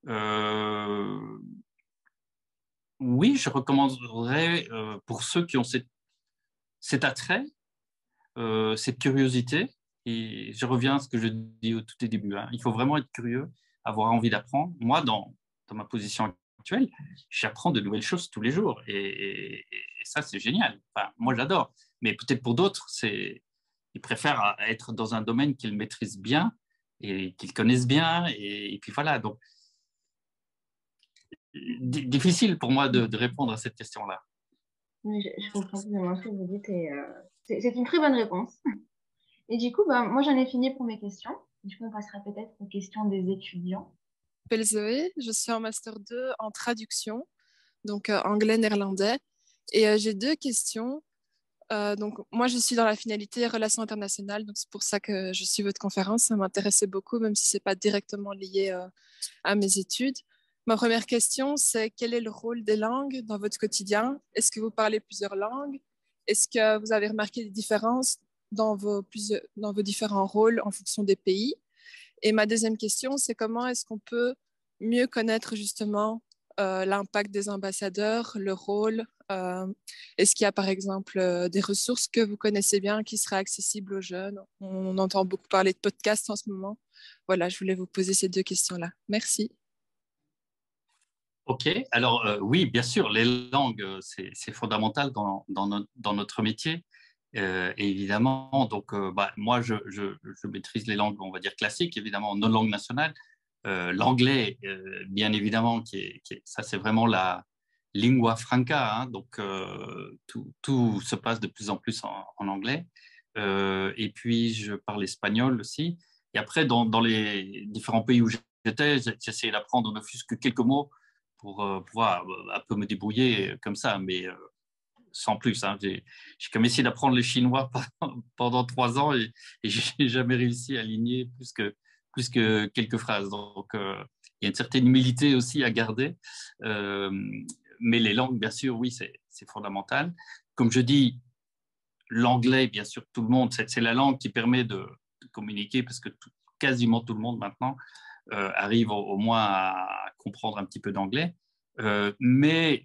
oui, je recommanderais pour ceux qui ont cet attrait, cette curiosité, et je reviens à ce que je dis au tout début, hein, il faut vraiment être curieux, avoir envie d'apprendre. Moi, dans ma position actuelle, j'apprends de nouvelles choses tous les jours, et ça, c'est génial. Enfin, moi, j'adore. Mais peut-être pour d'autres, ils préfèrent être dans un domaine qu'ils maîtrisent bien et qu'ils connaissent bien, et puis voilà. Donc, difficile pour moi de répondre à cette question-là. Oui, je comprends totalement ce que vous dites et c'est une très bonne réponse. Et du coup, ben, moi, j'en ai fini pour mes questions. Du coup, on passera peut-être aux questions des étudiants. Je m'appelle Zoé, je suis en master 2 en traduction, donc anglais-néerlandais. Et j'ai deux questions. Donc, moi, je suis dans la finalité relations internationales, donc c'est pour ça que je suis votre conférence. Ça m'intéressait beaucoup, même si c'est pas directement lié à mes études. Ma première question, c'est quel est le rôle des langues dans votre quotidien? Est-ce que vous parlez plusieurs langues? Est-ce que vous avez remarqué des différences dans vos différents rôles en fonction des pays? Et ma deuxième question, c'est comment est-ce qu'on peut mieux connaître justement l'impact des ambassadeurs, le rôle? Est-ce qu'il y a par exemple des ressources que vous connaissez bien qui seraient accessibles aux jeunes? On entend beaucoup parler de podcasts en ce moment. Voilà, je voulais vous poser ces deux questions-là. Merci. OK. Alors, oui, bien sûr, les langues, c'est fondamental dans notre métier. Et évidemment, donc, moi, je maîtrise les langues, on va dire classiques, évidemment, nos langues nationales. L'anglais, bien évidemment, ça, c'est vraiment la lingua franca, hein, donc, tout se passe de plus en plus en anglais. Et puis, je parle espagnol aussi. Et après, dans les différents pays où j'étais, j'essayais d'apprendre ne fût-ce que quelques mots pour pouvoir un peu me débrouiller comme ça, mais sans plus. Hein. J'ai comme essayé d'apprendre le chinois pendant 3 ans et j'ai jamais réussi à aligner plus que quelques phrases. Donc, il y a une certaine humilité aussi à garder. Euh, mais les langues, bien sûr, oui, c'est fondamental. Comme je dis, l'anglais, bien sûr, tout le monde, c'est la langue qui permet de communiquer parce que quasiment tout le monde maintenant arrive au moins à comprendre un petit peu d'anglais. Mais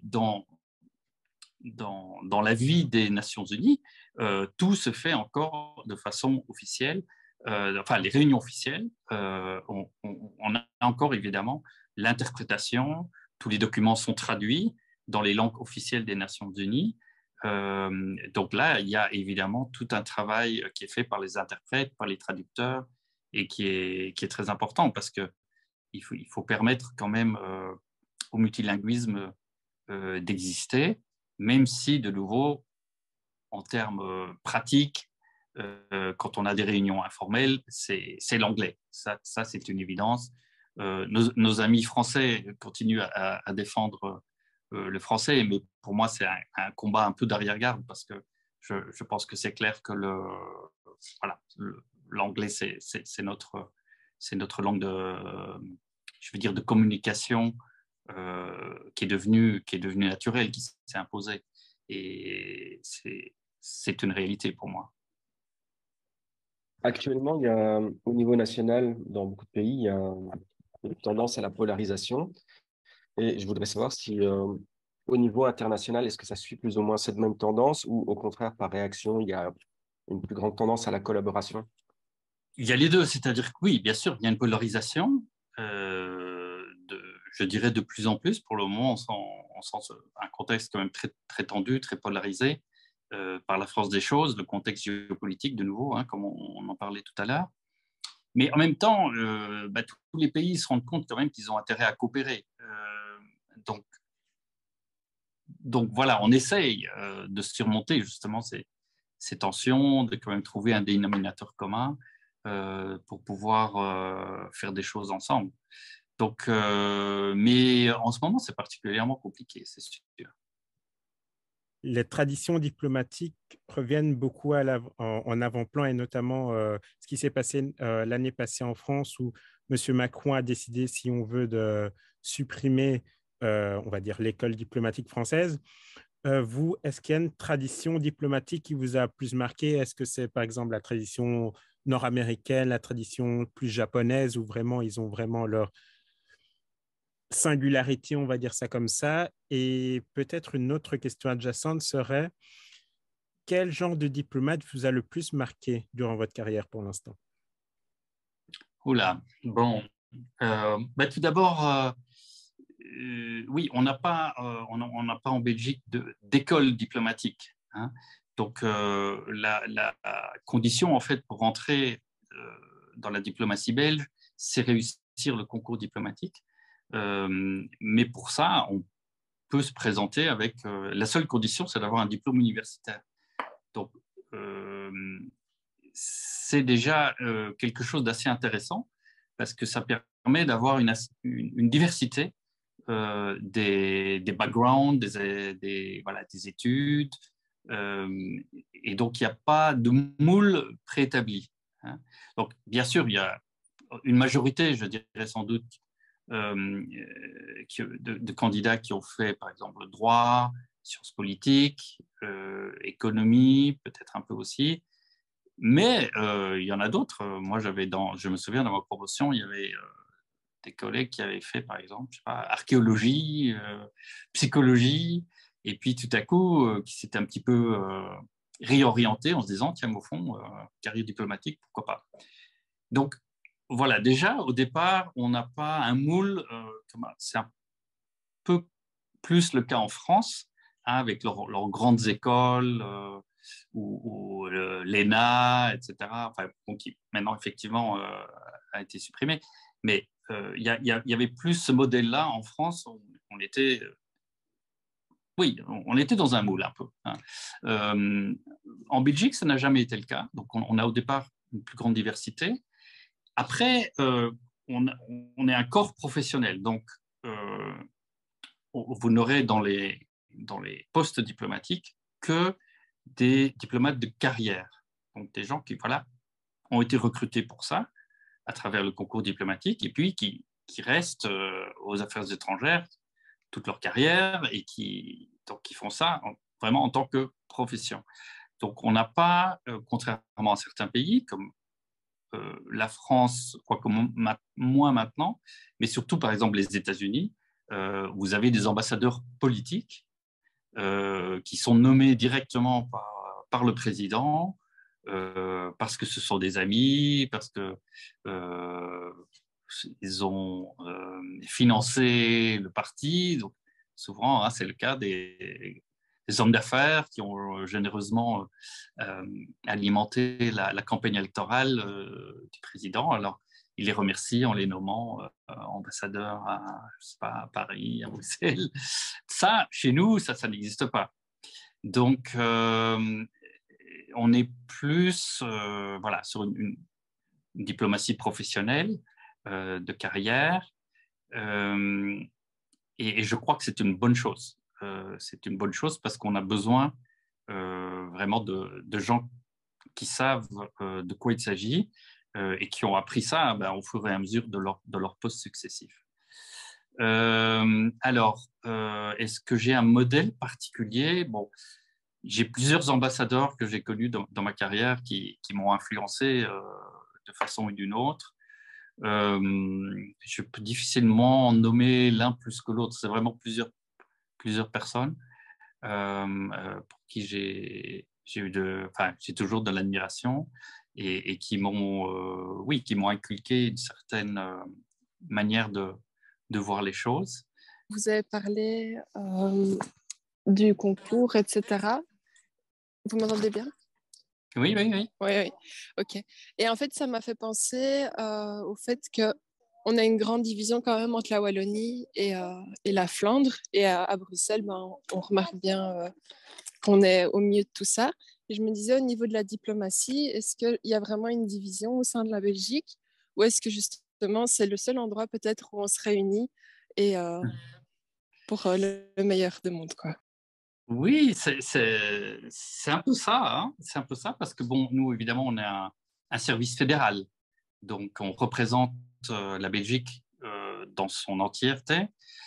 dans la vie des Nations Unies, tout se fait encore de façon officielle. Enfin, les réunions officielles, on a encore évidemment l'interprétation, tous les documents sont traduits dans les langues officielles des Nations Unies. Donc là, il y a évidemment tout un travail qui est fait par les interprètes, par les traducteurs, et qui est très important parce qu'il faut permettre quand même au multilinguisme d'exister, même si, de nouveau, en termes pratiques, quand on a des réunions informelles, c'est l'anglais. Ça c'est une évidence. Nos amis français continuent à défendre le français, mais pour moi, c'est un combat un peu d'arrière-garde parce que je pense que c'est clair que l'anglais, c'est notre langue je veux dire, de communication qui est devenue naturelle, qui s'est imposée. Et c'est une réalité pour moi. Actuellement, il y a, au niveau national, dans beaucoup de pays, il y a une tendance à la polarisation. Et je voudrais savoir si, au niveau international, est-ce que ça suit plus ou moins cette même tendance ou au contraire, par réaction, il y a une plus grande tendance à la collaboration? Il y a les deux, c'est-à-dire que oui, bien sûr, il y a une polarisation, je dirais de plus en plus. Pour le moment, on sent un contexte quand même très, très tendu, très polarisé par la force des choses, le contexte géopolitique de nouveau, hein, comme on en parlait tout à l'heure. Mais en même temps, tous les pays se rendent compte quand même qu'ils ont intérêt à coopérer. Donc, voilà, on essaye de surmonter justement ces tensions, de quand même trouver un dénominateur commun pour pouvoir faire des choses ensemble. Donc, mais en ce moment, c'est particulièrement compliqué, c'est sûr. les traditions diplomatiques reviennent beaucoup en avant-plan, et notamment ce qui s'est passé l'année passée en France, où M. Macron a décidé, si on veut, de supprimer, on va dire, l'école diplomatique française. Vous, est-ce qu'il y a une tradition diplomatique qui vous a plus marqué? Est-ce que c'est, par exemple, la tradition nord-américaine, la tradition plus japonaise, où vraiment, ils ont vraiment leur singularité, on va dire ça comme ça? Et peut-être une autre question adjacente serait, quel genre de diplomate vous a le plus marqué durant votre carrière pour l'instant? Oula, bon. Tout d'abord, oui, on n'a pas en Belgique d'école diplomatique, hein. Donc, la condition, en fait, pour rentrer dans la diplomatie belge, c'est réussir le concours diplomatique. Mais pour ça, on peut se présenter avec... la seule condition, c'est d'avoir un diplôme universitaire. Donc, c'est déjà quelque chose d'assez intéressant parce que ça permet d'avoir une diversité des backgrounds, des études. Et donc, il n'y a pas de moule préétabli, hein. Donc, bien sûr, il y a une majorité, je dirais sans doute, de candidats qui ont fait, par exemple, le droit, sciences politiques, économie, peut-être un peu aussi. Mais il y en a d'autres. Moi, je me souviens, dans ma promotion, il y avait des collègues qui avaient fait, par exemple, je sais pas, archéologie, psychologie, et puis tout à coup, qui s'étaient un petit peu réorientés en se disant, tiens, au fond, carrière diplomatique, pourquoi pas. Donc, voilà, déjà, au départ, on n'a pas un moule, c'est un peu plus le cas en France, hein, avec leurs grandes écoles, ou l'ENA, etc., enfin, qui maintenant, effectivement, a été supprimé. Mais il y avait plus ce modèle-là en France. On était, oui, on était dans un moule un peu, hein. En Belgique, ça n'a jamais été le cas. Donc, on a au départ une plus grande diversité. Après, on est un corps professionnel. Donc, vous n'aurez dans les postes diplomatiques que des diplomates de carrière. Donc, des gens qui, voilà, ont été recrutés pour ça à travers le concours diplomatique et puis qui restent aux affaires étrangères toute leur carrière et qui font ça vraiment en tant que profession. Donc, on n'a pas, contrairement à certains pays comme la France, quoique moins maintenant, mais surtout, par exemple, les États-Unis, vous avez des ambassadeurs politiques qui sont nommés directement par le président, parce que ce sont des amis, parce que ils ont financé le parti. Donc, souvent, hein, c'est le cas des hommes d'affaires qui ont généreusement alimenté la campagne électorale du président. Alors, il les remercie en les nommant ambassadeurs je sais pas, à Paris, à Bruxelles. Ça, chez nous, ça n'existe pas. Donc, on est plus voilà, sur une diplomatie professionnelle, de carrière. Et je crois que c'est une bonne chose. C'est une bonne chose parce qu'on a besoin vraiment de gens qui savent de quoi il s'agit et qui ont appris ça au fur et à mesure de leur postes successifs. Alors, est-ce que j'ai un modèle particulier? Bon, j'ai plusieurs ambassadeurs que j'ai connus dans ma carrière qui m'ont influencé de façon ou d'une autre. Je peux difficilement en nommer l'un plus que l'autre. C'est vraiment plusieurs personnes pour qui j'ai toujours de l'admiration et qui m'ont qui m'ont inculqué une certaine manière de voir les choses. Vous avez parlé du concours, etc. Vous m'entendez bien? Oui. Oui. OK. Et en fait, ça m'a fait penser au fait qu'on a une grande division quand même entre la Wallonie et la Flandre. Et à Bruxelles, on remarque bien qu'on est au milieu de tout ça. Et je me disais, au niveau de la diplomatie, est-ce qu'il y a vraiment une division au sein de la Belgique? Ou est-ce que justement, c'est le seul endroit peut-être où on se réunit et pour le meilleur des mondes, quoi? Oui, c'est un peu ça, hein. C'est un peu ça parce que, bon, nous, évidemment, on est un service fédéral. Donc, on représente la Belgique dans son entièreté.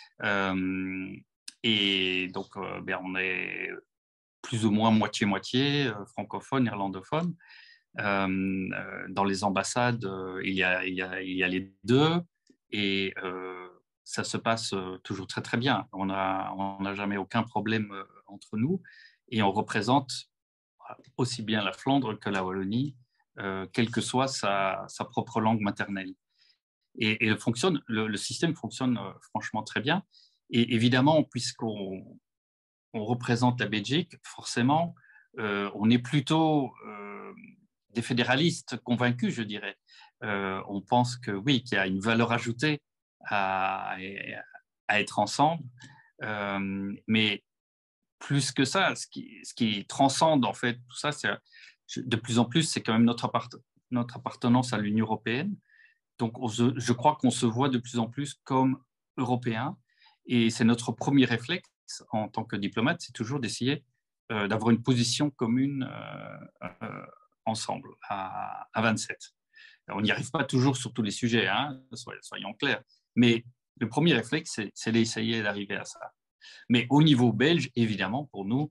Et donc, ben, on est plus ou moins moitié-moitié, francophone, néerlandophone. Dans les ambassades, il y a les deux. Et ça se passe toujours très, très bien. On n'a jamais aucun problème entre nous. Et on représente aussi bien la Flandre que la Wallonie, quelle que soit sa propre langue maternelle. Et le système fonctionne franchement très bien. Et évidemment, puisqu'on représente la Belgique, forcément, on est plutôt des fédéralistes convaincus, je dirais. On pense que oui, qu'il y a une valeur ajoutée à être ensemble. Mais plus que ça, ce qui transcende en fait tout ça, c'est de plus en plus, c'est quand même notre appartenance à l'Union européenne. Donc, je crois qu'on se voit de plus en plus comme Européens. Et c'est notre premier réflexe en tant que diplomate, c'est toujours d'essayer d'avoir une position commune ensemble, à 27. Alors, on n'y arrive pas toujours sur tous les sujets, hein, soyons clairs. Mais le premier réflexe, c'est d'essayer d'arriver à ça. Mais au niveau belge, évidemment, pour nous,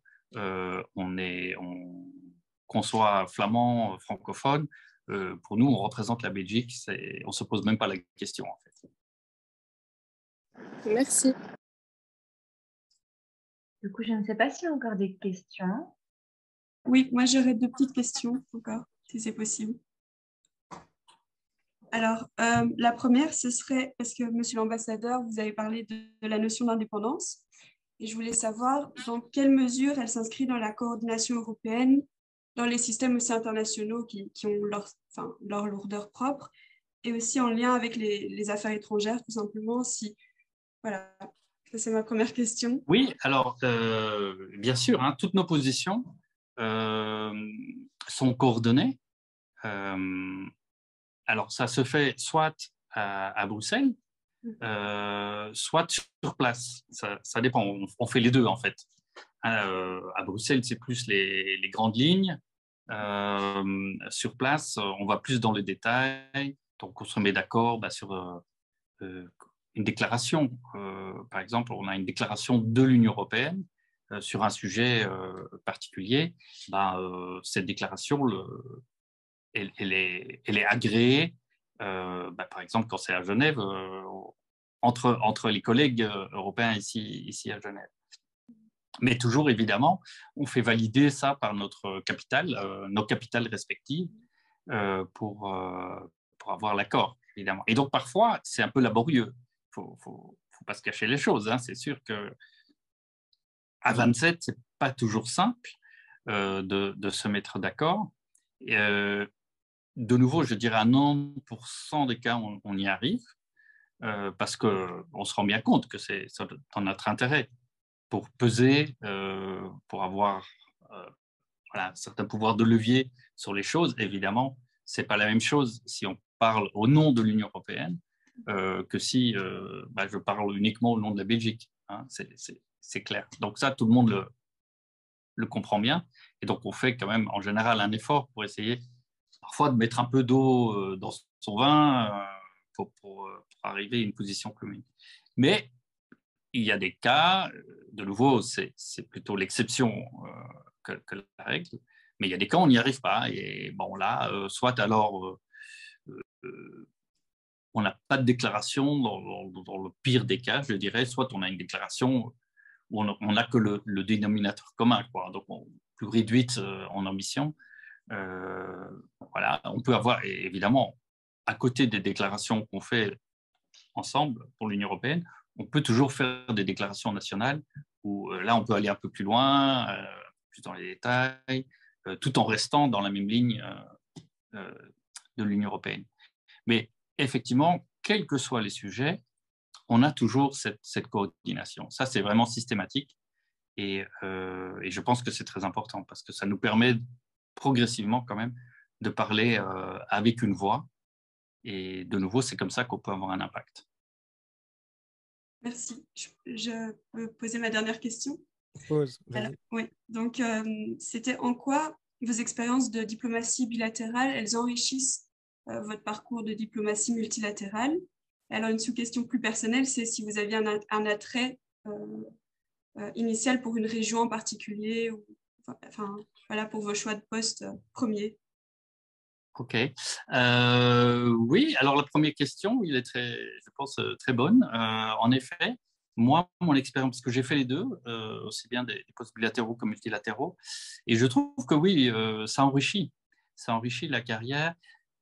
qu'on soit flamand, francophone, pour nous, on représente la Belgique. On ne se pose même pas la question, en fait. Merci. Du coup, je ne sais pas s'il y a encore des questions. Oui, moi j'aurais 2 petites questions encore, si c'est possible. Alors, la première, ce serait, parce que Monsieur l'ambassadeur, vous avez parlé de la notion d'indépendance, et je voulais savoir dans quelle mesure elle s'inscrit dans la coordination européenne, dans les systèmes aussi internationaux qui ont leur lourdeur propre, et aussi en lien avec les affaires étrangères, tout simplement. Voilà, ça c'est ma première question. Oui, alors, bien sûr, hein, toutes nos positions sont coordonnées. Alors, ça se fait soit à Bruxelles, soit sur place. Ça dépend. On fait les deux, en fait. À Bruxelles, c'est plus les grandes lignes. Sur place, on va plus dans les détails. Donc, on se met d'accord sur une déclaration. Par exemple, on a une déclaration de l'Union européenne sur un sujet particulier. Cette déclaration, elle est agréée, par exemple, quand c'est à Genève, entre les collègues européens ici à Genève. Mais toujours, évidemment, on fait valider ça par nos capitales respectives pour avoir l'accord, évidemment. Et donc, parfois, c'est un peu laborieux. Il ne faut pas se cacher les choses, hein. C'est sûr qu'à 27, ce n'est pas toujours simple de se mettre d'accord. De nouveau, je dirais à 90% des cas, on y arrive parce qu'on se rend bien compte que c'est dans notre intérêt pour peser, pour avoir un certain pouvoir de levier sur les choses. Évidemment, ce n'est pas la même chose si on parle au nom de l'Union européenne que si je parle uniquement au nom de la Belgique. Hein, c'est clair. Donc ça, tout le monde le comprend bien. Et donc, on fait quand même en général un effort pour essayer parfois de mettre un peu d'eau dans son vin pour arriver à une position commune. Mais il y a des cas, de nouveau, c'est plutôt l'exception que la règle, mais il y a des cas où on n'y arrive pas. Et bon, là, soit alors on n'a pas de déclaration dans le pire des cas, je dirais, soit on a une déclaration où on n'a que le dénominateur commun, quoi, donc plus réduite en ambition. Voilà, on peut avoir, évidemment, à côté des déclarations qu'on fait ensemble pour l'Union européenne, on peut toujours faire des déclarations nationales où là, on peut aller un peu plus loin, plus dans les détails, tout en restant dans la même ligne de l'Union européenne. Mais effectivement, quels que soient les sujets, on a toujours cette coordination. Ça, c'est vraiment systématique et je pense que c'est très important parce que ça nous permet progressivement quand même de parler avec une voix. Et de nouveau, c'est comme ça qu'on peut avoir un impact. Merci. Je peux poser ma dernière question? Pause, vas-y. Oui, donc c'était en quoi vos expériences de diplomatie bilatérale, elles enrichissent votre parcours de diplomatie multilatérale. Alors, une sous-question plus personnelle, c'est si vous aviez un attrait initial pour une région en particulier, ou enfin, voilà, pour vos choix de poste premiers. OK. Oui, alors la première question, il est très, je pense, très bonne. En effet, moi, mon expérience, parce que j'ai fait les deux, aussi bien des postes bilatéraux que multilatéraux, et je trouve que oui, ça enrichit la carrière.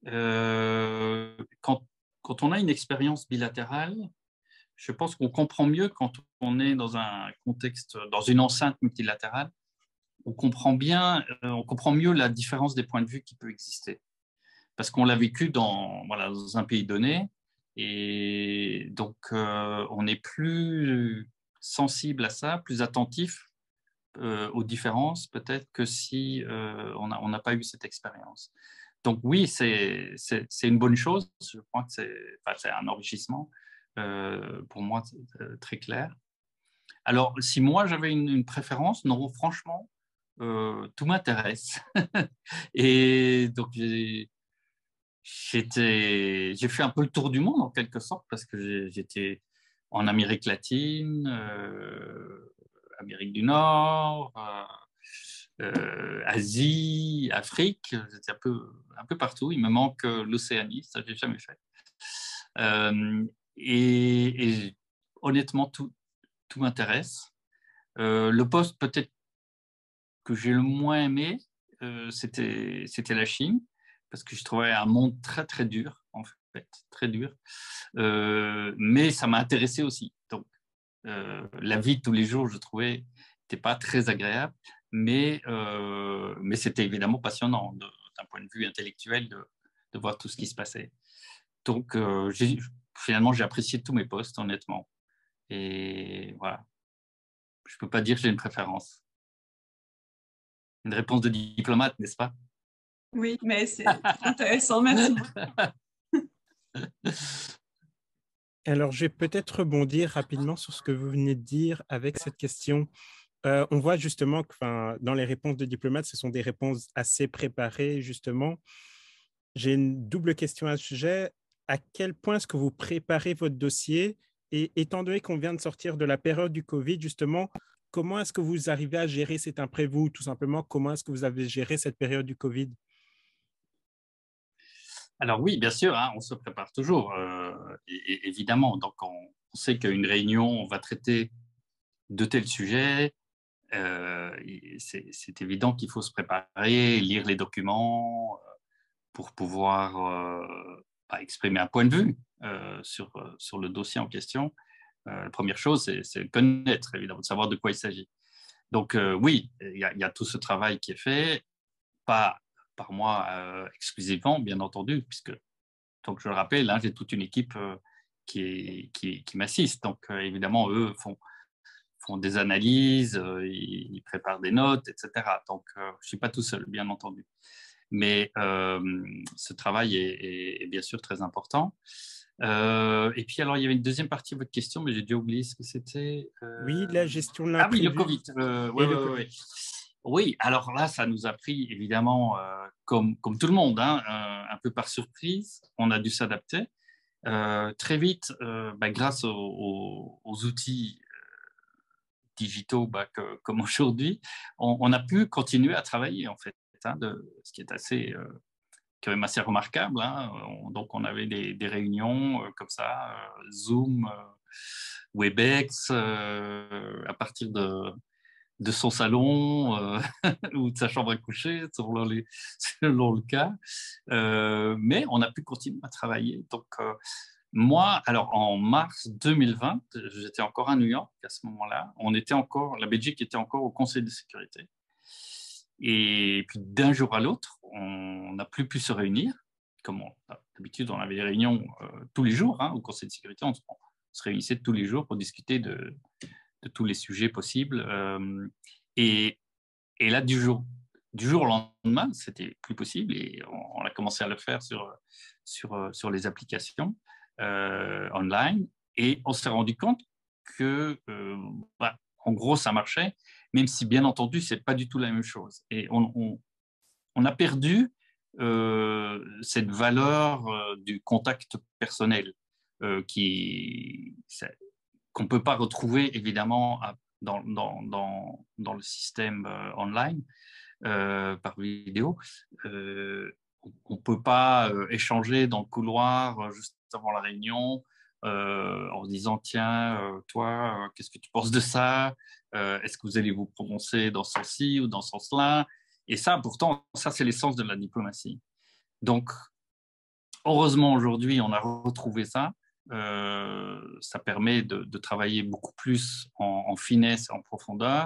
Quand on a une expérience bilatérale, je pense qu'on comprend mieux quand on est dans un contexte, dans une enceinte multilatérale, on comprend mieux la différence des points de vue qui peut exister. Parce qu'on l'a vécu dans un pays donné, et donc on est plus sensible à ça, plus attentif aux différences peut-être que si on n'a pas eu cette expérience. Donc oui, c'est une bonne chose, je crois que c'est un enrichissement, pour moi très clair. Alors si moi j'avais une préférence, non, franchement, tout m'intéresse. Et donc j'ai fait un peu le tour du monde en quelque sorte, parce que j'étais en Amérique latine, Amérique du Nord, Asie, Afrique. J'étais un peu partout. Il me manque l'Océanie, ça j'ai jamais fait. Et honnêtement, tout m'intéresse. Le poste peut-être que j'ai le moins aimé, c'était la Chine, parce que je trouvais un monde très très dur, en fait, très dur. Mais ça m'a intéressé aussi. Donc, la vie de tous les jours, je trouvais, n'était pas très agréable, mais c'était évidemment passionnant d'un point de vue intellectuel de voir tout ce qui se passait. Donc, finalement, j'ai apprécié tous mes postes, honnêtement. Et voilà, je ne peux pas dire que j'ai une préférence. Une réponse de diplomate, n'est-ce pas? Oui, mais c'est intéressant, merci. Alors, je vais peut-être rebondir rapidement sur ce que vous venez de dire avec cette question. On voit justement que dans les réponses de diplomates, ce sont des réponses assez préparées, justement. J'ai une double question à ce sujet. À quel point est-ce que vous préparez votre dossier? Et étant donné qu'on vient de sortir de la période du Covid, justement, comment est-ce que vous arrivez à gérer cet imprévu? Tout simplement, comment est-ce que vous avez géré cette période du Covid? Alors oui, bien sûr, hein, on se prépare toujours, évidemment. Donc, on sait qu'une réunion, on va traiter de tel sujet. C'est évident qu'il faut se préparer, lire les documents pour pouvoir exprimer un point de vue sur le dossier en question. La première chose, c'est connaître, évidemment, de savoir de quoi il s'agit. Donc oui, il y a tout ce travail qui est fait, pas par moi exclusivement, bien entendu, puisque, donc je le rappelle, hein, j'ai toute une équipe qui m'assiste. Donc évidemment, eux font des analyses, ils préparent des notes, etc. Donc je ne suis pas tout seul, bien entendu. Mais ce travail est bien sûr très important. Et puis, alors, il y avait une deuxième partie de votre question, mais j'ai déjà oublié ce que c'était. Oui, la gestion de Ah oui, l'imprévu. le Covid. Oui, alors là, ça nous a pris, évidemment, comme tout le monde, hein, un peu par surprise. On a dû s'adapter. Très vite, grâce aux outils digitaux comme aujourd'hui, on a pu continuer à travailler, en fait, hein, ce qui est assez... quand même assez remarquable. Hein. Donc, on avait des réunions comme ça, Zoom, Webex, à partir de son salon ou de sa chambre à coucher, selon le cas. Mais on a pu continuer à travailler. Donc, moi, alors en mars 2020, j'étais encore à New York à ce moment-là. La Belgique était encore au Conseil de sécurité. Et puis d'un jour à l'autre, on n'a plus pu se réunir. Comme d'habitude, on avait des réunions tous les jours, hein, au Conseil de sécurité. On se réunissait tous les jours pour discuter de tous les sujets possibles. Et là, du jour au lendemain, c'était plus possible, et on a commencé à le faire sur les applications online. Et on s'est rendu compte que, en gros, ça marchait, même si, bien entendu, ce n'est pas du tout la même chose. Et on a perdu cette valeur du contact personnel qu'on ne peut pas retrouver, évidemment, dans le système online, par vidéo. On ne peut pas échanger dans le couloir juste avant la réunion en se disant, tiens, toi, qu'est-ce que tu penses de ça? Est-ce que vous allez vous prononcer dans ce sens-ci ou dans ce sens-là? Et ça, pourtant, ça, c'est l'essence de la diplomatie. Donc, heureusement, aujourd'hui, on a retrouvé ça. Ça permet de travailler beaucoup plus en finesse, en profondeur.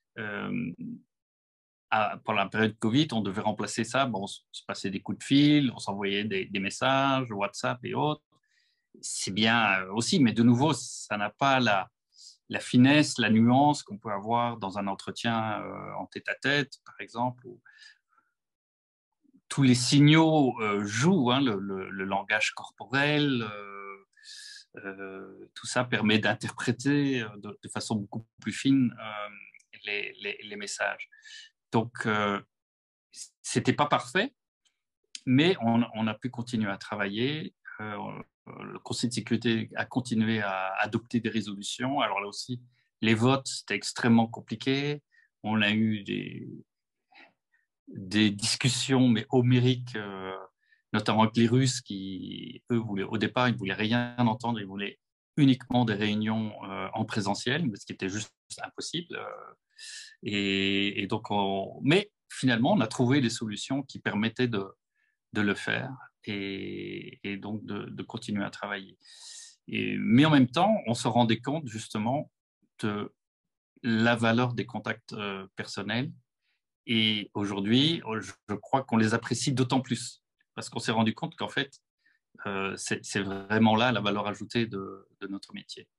Pendant la période Covid, on devait remplacer ça. Bon, on se passait des coups de fil, on s'envoyait des messages, WhatsApp et autres. C'est bien aussi, mais de nouveau, ça n'a pas la finesse, la nuance qu'on peut avoir dans un entretien en tête-à-tête, par exemple, où tous les signaux jouent, hein, le langage corporel, tout ça permet d'interpréter de façon beaucoup plus fine les messages. Donc, c'était pas parfait, mais on a pu continuer à travailler. Le Conseil de sécurité a continué à adopter des résolutions. Alors là aussi, les votes, c'était extrêmement compliqué. On a eu des discussions, mais homériques, notamment avec les Russes qui, eux, au départ, ils ne voulaient rien entendre. Ils voulaient uniquement des réunions en présentiel, ce qui était juste impossible. Et donc, mais finalement, on a trouvé des solutions qui permettaient de le faire et donc de continuer à travailler. Mais en même temps, on se rendait compte justement de la valeur des contacts personnels. Et aujourd'hui, je crois qu'on les apprécie d'autant plus parce qu'on s'est rendu compte qu'en fait, c'est vraiment là la valeur ajoutée de notre métier.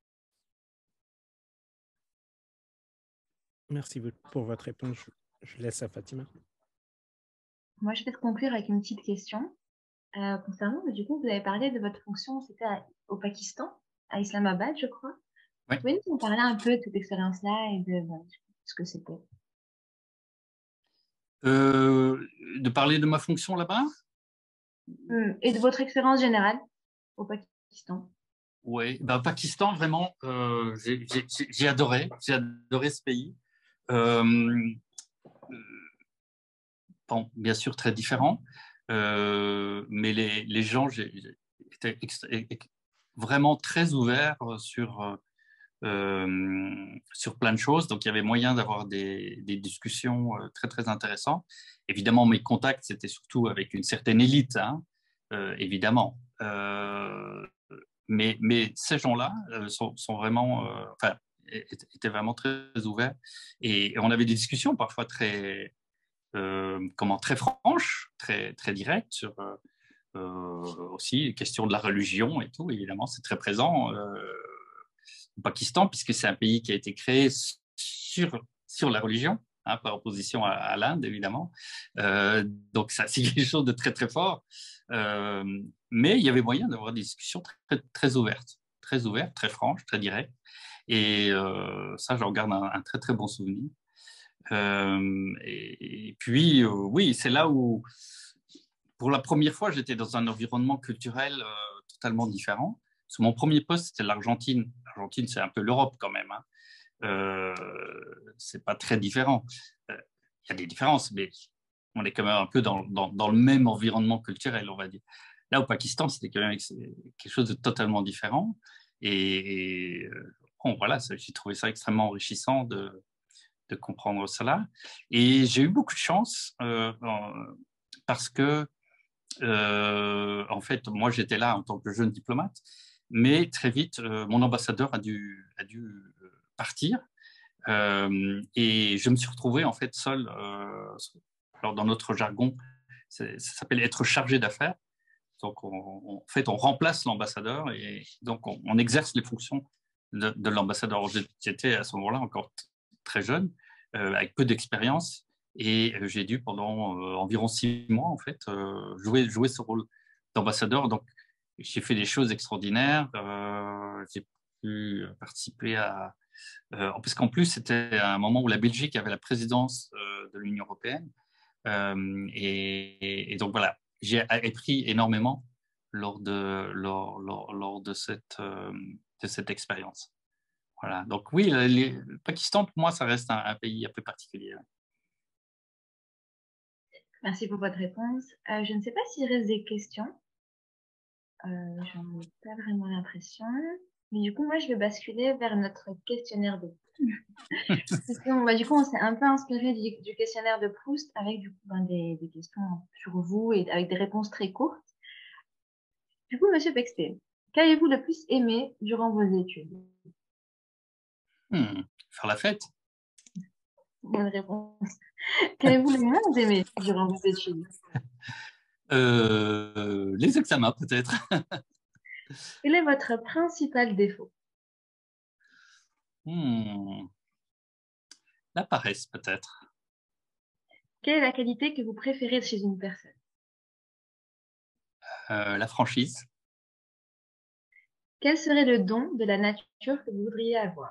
Merci pour votre réponse. Je laisse à Fatima. Moi, je vais conclure avec une petite question. Concernant, du coup, vous avez parlé de votre fonction, c'était au Pakistan, à Islamabad, je crois. Oui. Vous pouvez nous parler un peu de cette expérience-là et de ce que c'était? De parler de ma fonction là-bas? Et de votre expérience générale au Pakistan? Oui, ben, Pakistan, vraiment, j'ai adoré ce pays. Bon, bien sûr, très différent, mais les gens étaient vraiment très ouverts sur plein de choses. Donc, il y avait moyen d'avoir des discussions très, très intéressantes. Évidemment, mes contacts, c'était surtout avec une certaine élite, hein, évidemment. Mais ces gens-là sont vraiment, étaient vraiment très ouverts. Et on avait des discussions parfois très franches, très, très directes sur aussi les questions de la religion et tout. Évidemment, c'est très présent au Pakistan, puisque c'est un pays qui a été créé sur la religion, hein, par opposition à l'Inde, évidemment. Donc, ça, c'est quelque chose de très, très fort. Mais il y avait moyen d'avoir des discussions très, très ouvertes, très franches, très directes. Et ça, j'en garde un très, très bon souvenir. Et puis, oui, c'est là où, pour la première fois, j'étais dans un environnement culturel totalement différent. Parce que mon premier poste, c'était l'Argentine. L'Argentine, c'est un peu l'Europe quand même, hein. C'est pas très différent. Il y a des différences, mais on est quand même un peu dans le même environnement culturel, on va dire. Là, au Pakistan, c'était quand même quelque chose de totalement différent. Et bon, voilà, j'ai trouvé ça extrêmement enrichissant de comprendre cela. Et j'ai eu beaucoup de chance parce que, en fait, moi, j'étais là en tant que jeune diplomate, mais très vite, mon ambassadeur a dû partir. Et je me suis retrouvé en fait seul. Alors dans notre jargon, ça s'appelle être chargé d'affaires. Donc en fait, on remplace l'ambassadeur et donc on exerce les fonctions de l'ambassadeur. J'étais à ce moment-là encore très jeune, avec peu d'expérience, et j'ai dû pendant environ 6 mois en fait jouer ce rôle d'ambassadeur. Donc j'ai fait des choses extraordinaires. J'ai pu participer à Parce qu'en plus, c'était un moment où la Belgique avait la présidence de l'Union européenne. Et donc voilà, j'ai appris énormément lors de cette expérience. Voilà. Donc oui, le Pakistan, pour moi, ça reste un pays un peu particulier. Merci pour votre réponse. Je ne sais pas s'il reste des questions. J'en ai pas vraiment l'impression. Mais du coup, moi, je vais basculer vers notre questionnaire de Proust. Du coup, on s'est un peu inspiré du questionnaire de Proust avec du coup, des questions sur vous et avec des réponses très courtes. Du coup, Monsieur Pexté, qu'avez-vous le plus aimé durant vos études? Faire la fête. Bonne réponse. Qu'avez-vous le moins aimé durant vos études? Les examens, peut-être. Quel est votre principal défaut? La paresse, peut-être. Quelle est la qualité que vous préférez chez une personne? La franchise. Quel serait le don de la nature que vous voudriez avoir?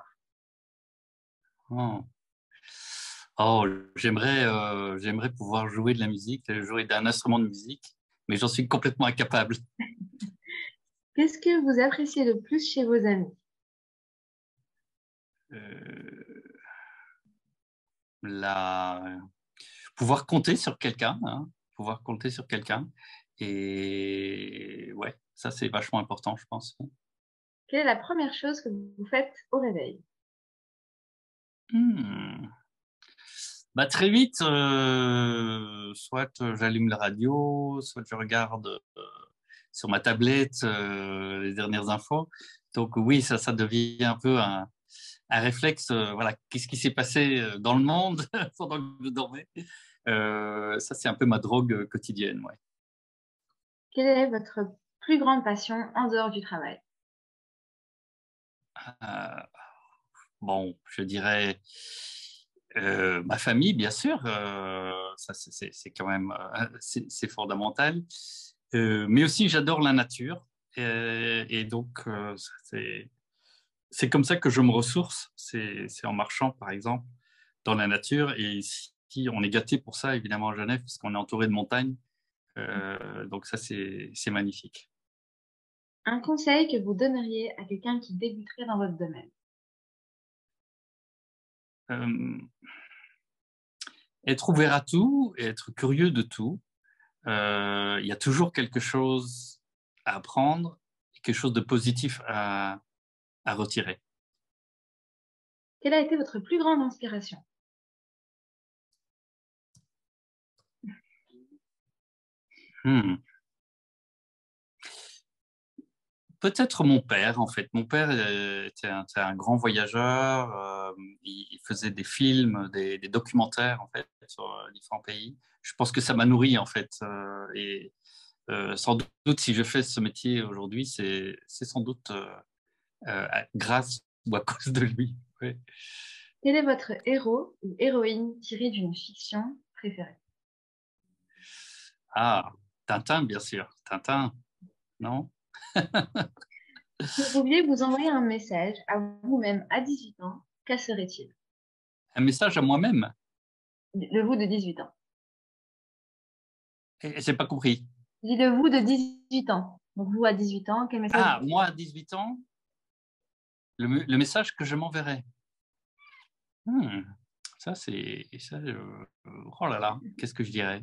J'aimerais pouvoir jouer de la musique, jouer d'un instrument de musique, mais j'en suis complètement incapable. Qu'est-ce que vous appréciez le plus chez vos amis? Pouvoir compter sur quelqu'un, pouvoir compter sur quelqu'un. Et ouais, ça c'est vachement important, je pense. Quelle est la première chose que vous faites au réveil? Très vite, soit j'allume la radio, soit je regarde sur ma tablette les dernières infos. Donc oui, ça devient un peu un réflexe. Voilà, qu'est-ce qui s'est passé dans le monde pendant que je dormais? Ça, c'est un peu ma drogue quotidienne. Ouais. Quelle est votre plus grande passion en dehors du travail? Bon, je dirais ma famille, bien sûr. Ça, c'est quand même c'est fondamental. Mais aussi, j'adore la nature. Et donc, c'est comme ça que je me ressource. C'est en marchant, par exemple, dans la nature. Et ici, on est gâté pour ça, évidemment, à Genève, parce qu'on est entouré de montagnes. Donc ça, c'est magnifique. Un conseil que vous donneriez à quelqu'un qui débuterait dans votre domaine? Être ouvert à tout, être curieux de tout. Il y a toujours quelque chose à apprendre et quelque chose de positif à retirer. Quelle a été votre plus grande inspiration? Peut-être mon père, en fait. Mon père était un grand voyageur. Il faisait des films, des documentaires, en fait, sur différents pays. Je pense que ça m'a nourri, en fait. Et sans doute, si je fais ce métier aujourd'hui, c'est sans doute grâce ou à cause de lui. Oui. Quel est votre héros ou héroïne tiré d'une fiction préférée? Ah, Tintin, bien sûr. Tintin, non? Si vous pouviez vous envoyer un message à vous-même à 18 ans, quel serait-il? Un message à moi-même? De vous de 18 ans. J'ai pas compris. Je dis de vous de 18 ans. Donc vous à 18 ans, quel message? Ah, moi à 18 ans, le message que je m'enverrai. Ça, c'est... oh là là, qu'est-ce que je dirais?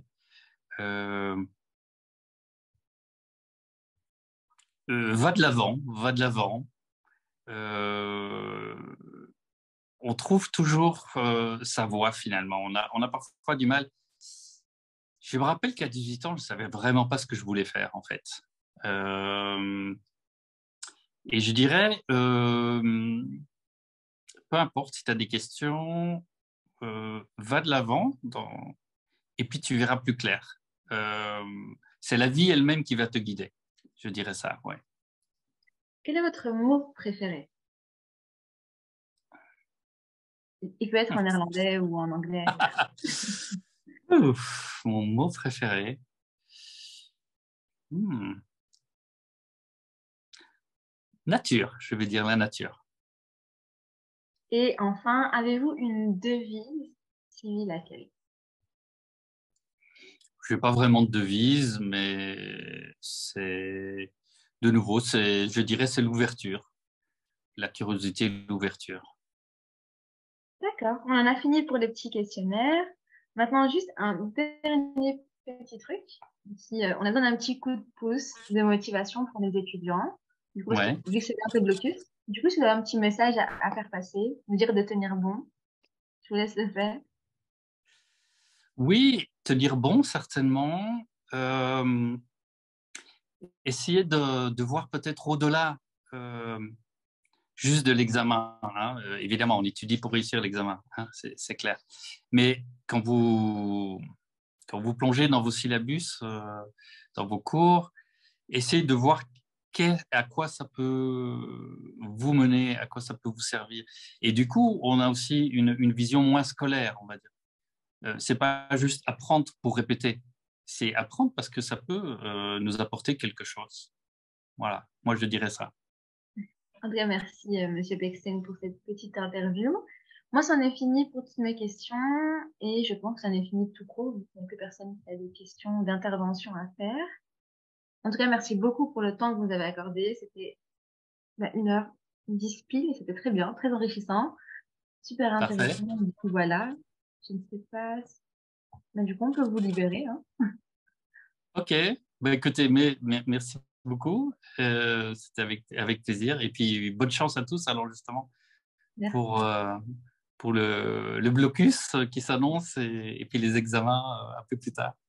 Va de l'avant, va de l'avant. On trouve toujours sa voie finalement. On a parfois du mal. Je me rappelle qu'à 18 ans, je ne savais vraiment pas ce que je voulais faire en fait. Et je dirais, peu importe si tu as des questions, va de l'avant et puis tu verras plus clair. C'est la vie elle-même qui va te guider. Je dirais ça, ouais. Quel est votre mot préféré? Il peut être en néerlandais ou en anglais. Ouf, mon mot préféré. Nature, je vais dire la nature. Et enfin, avez-vous une devise civile à quelle? Je n'ai pas vraiment de devise, mais c'est de nouveau, je dirais, c'est l'ouverture, la curiosité et l'ouverture. D'accord, on en a fini pour les petits questionnaires. Maintenant, juste un dernier petit truc. Si, on a besoin d'un petit coup de pouce de motivation pour les étudiants. Du coup, Ouais. vu que c'est un peu blocus, du coup, si vous avez un petit message à faire passer, vous dire de tenir bon, je vous laisse le faire. Oui, tenir bon, certainement. Essayer de voir peut-être au-delà juste de l'examen. Hein. Évidemment, on étudie pour réussir l'examen, hein, c'est clair. Mais quand vous plongez dans vos syllabus, dans vos cours, essayez de voir à quoi ça peut vous mener, à quoi ça peut vous servir. Et du coup, on a aussi une vision moins scolaire, on va dire. C'est pas juste apprendre pour répéter, c'est apprendre parce que ça peut nous apporter quelque chose. Voilà, moi je dirais ça. En tout cas, merci, Monsieur Bexten, pour cette petite interview. Moi, c'en est fini pour toutes mes questions et je pense que c'en est fini tout court, vu qu'il n'y a plus personne qui a des questions d'intervention à faire. En tout cas, merci beaucoup pour le temps que vous avez accordé. C'était 1h10 pile et c'était très bien, très enrichissant, super Parfait. intéressant. Du coup, voilà, je ne sais pas. Du coup, on peut vous libérer. Hein. Ok, bah, écoutez, merci beaucoup. C'était avec plaisir. Et puis, bonne chance à tous, alors justement, Merci. pour le blocus qui s'annonce et puis les examens un peu plus tard.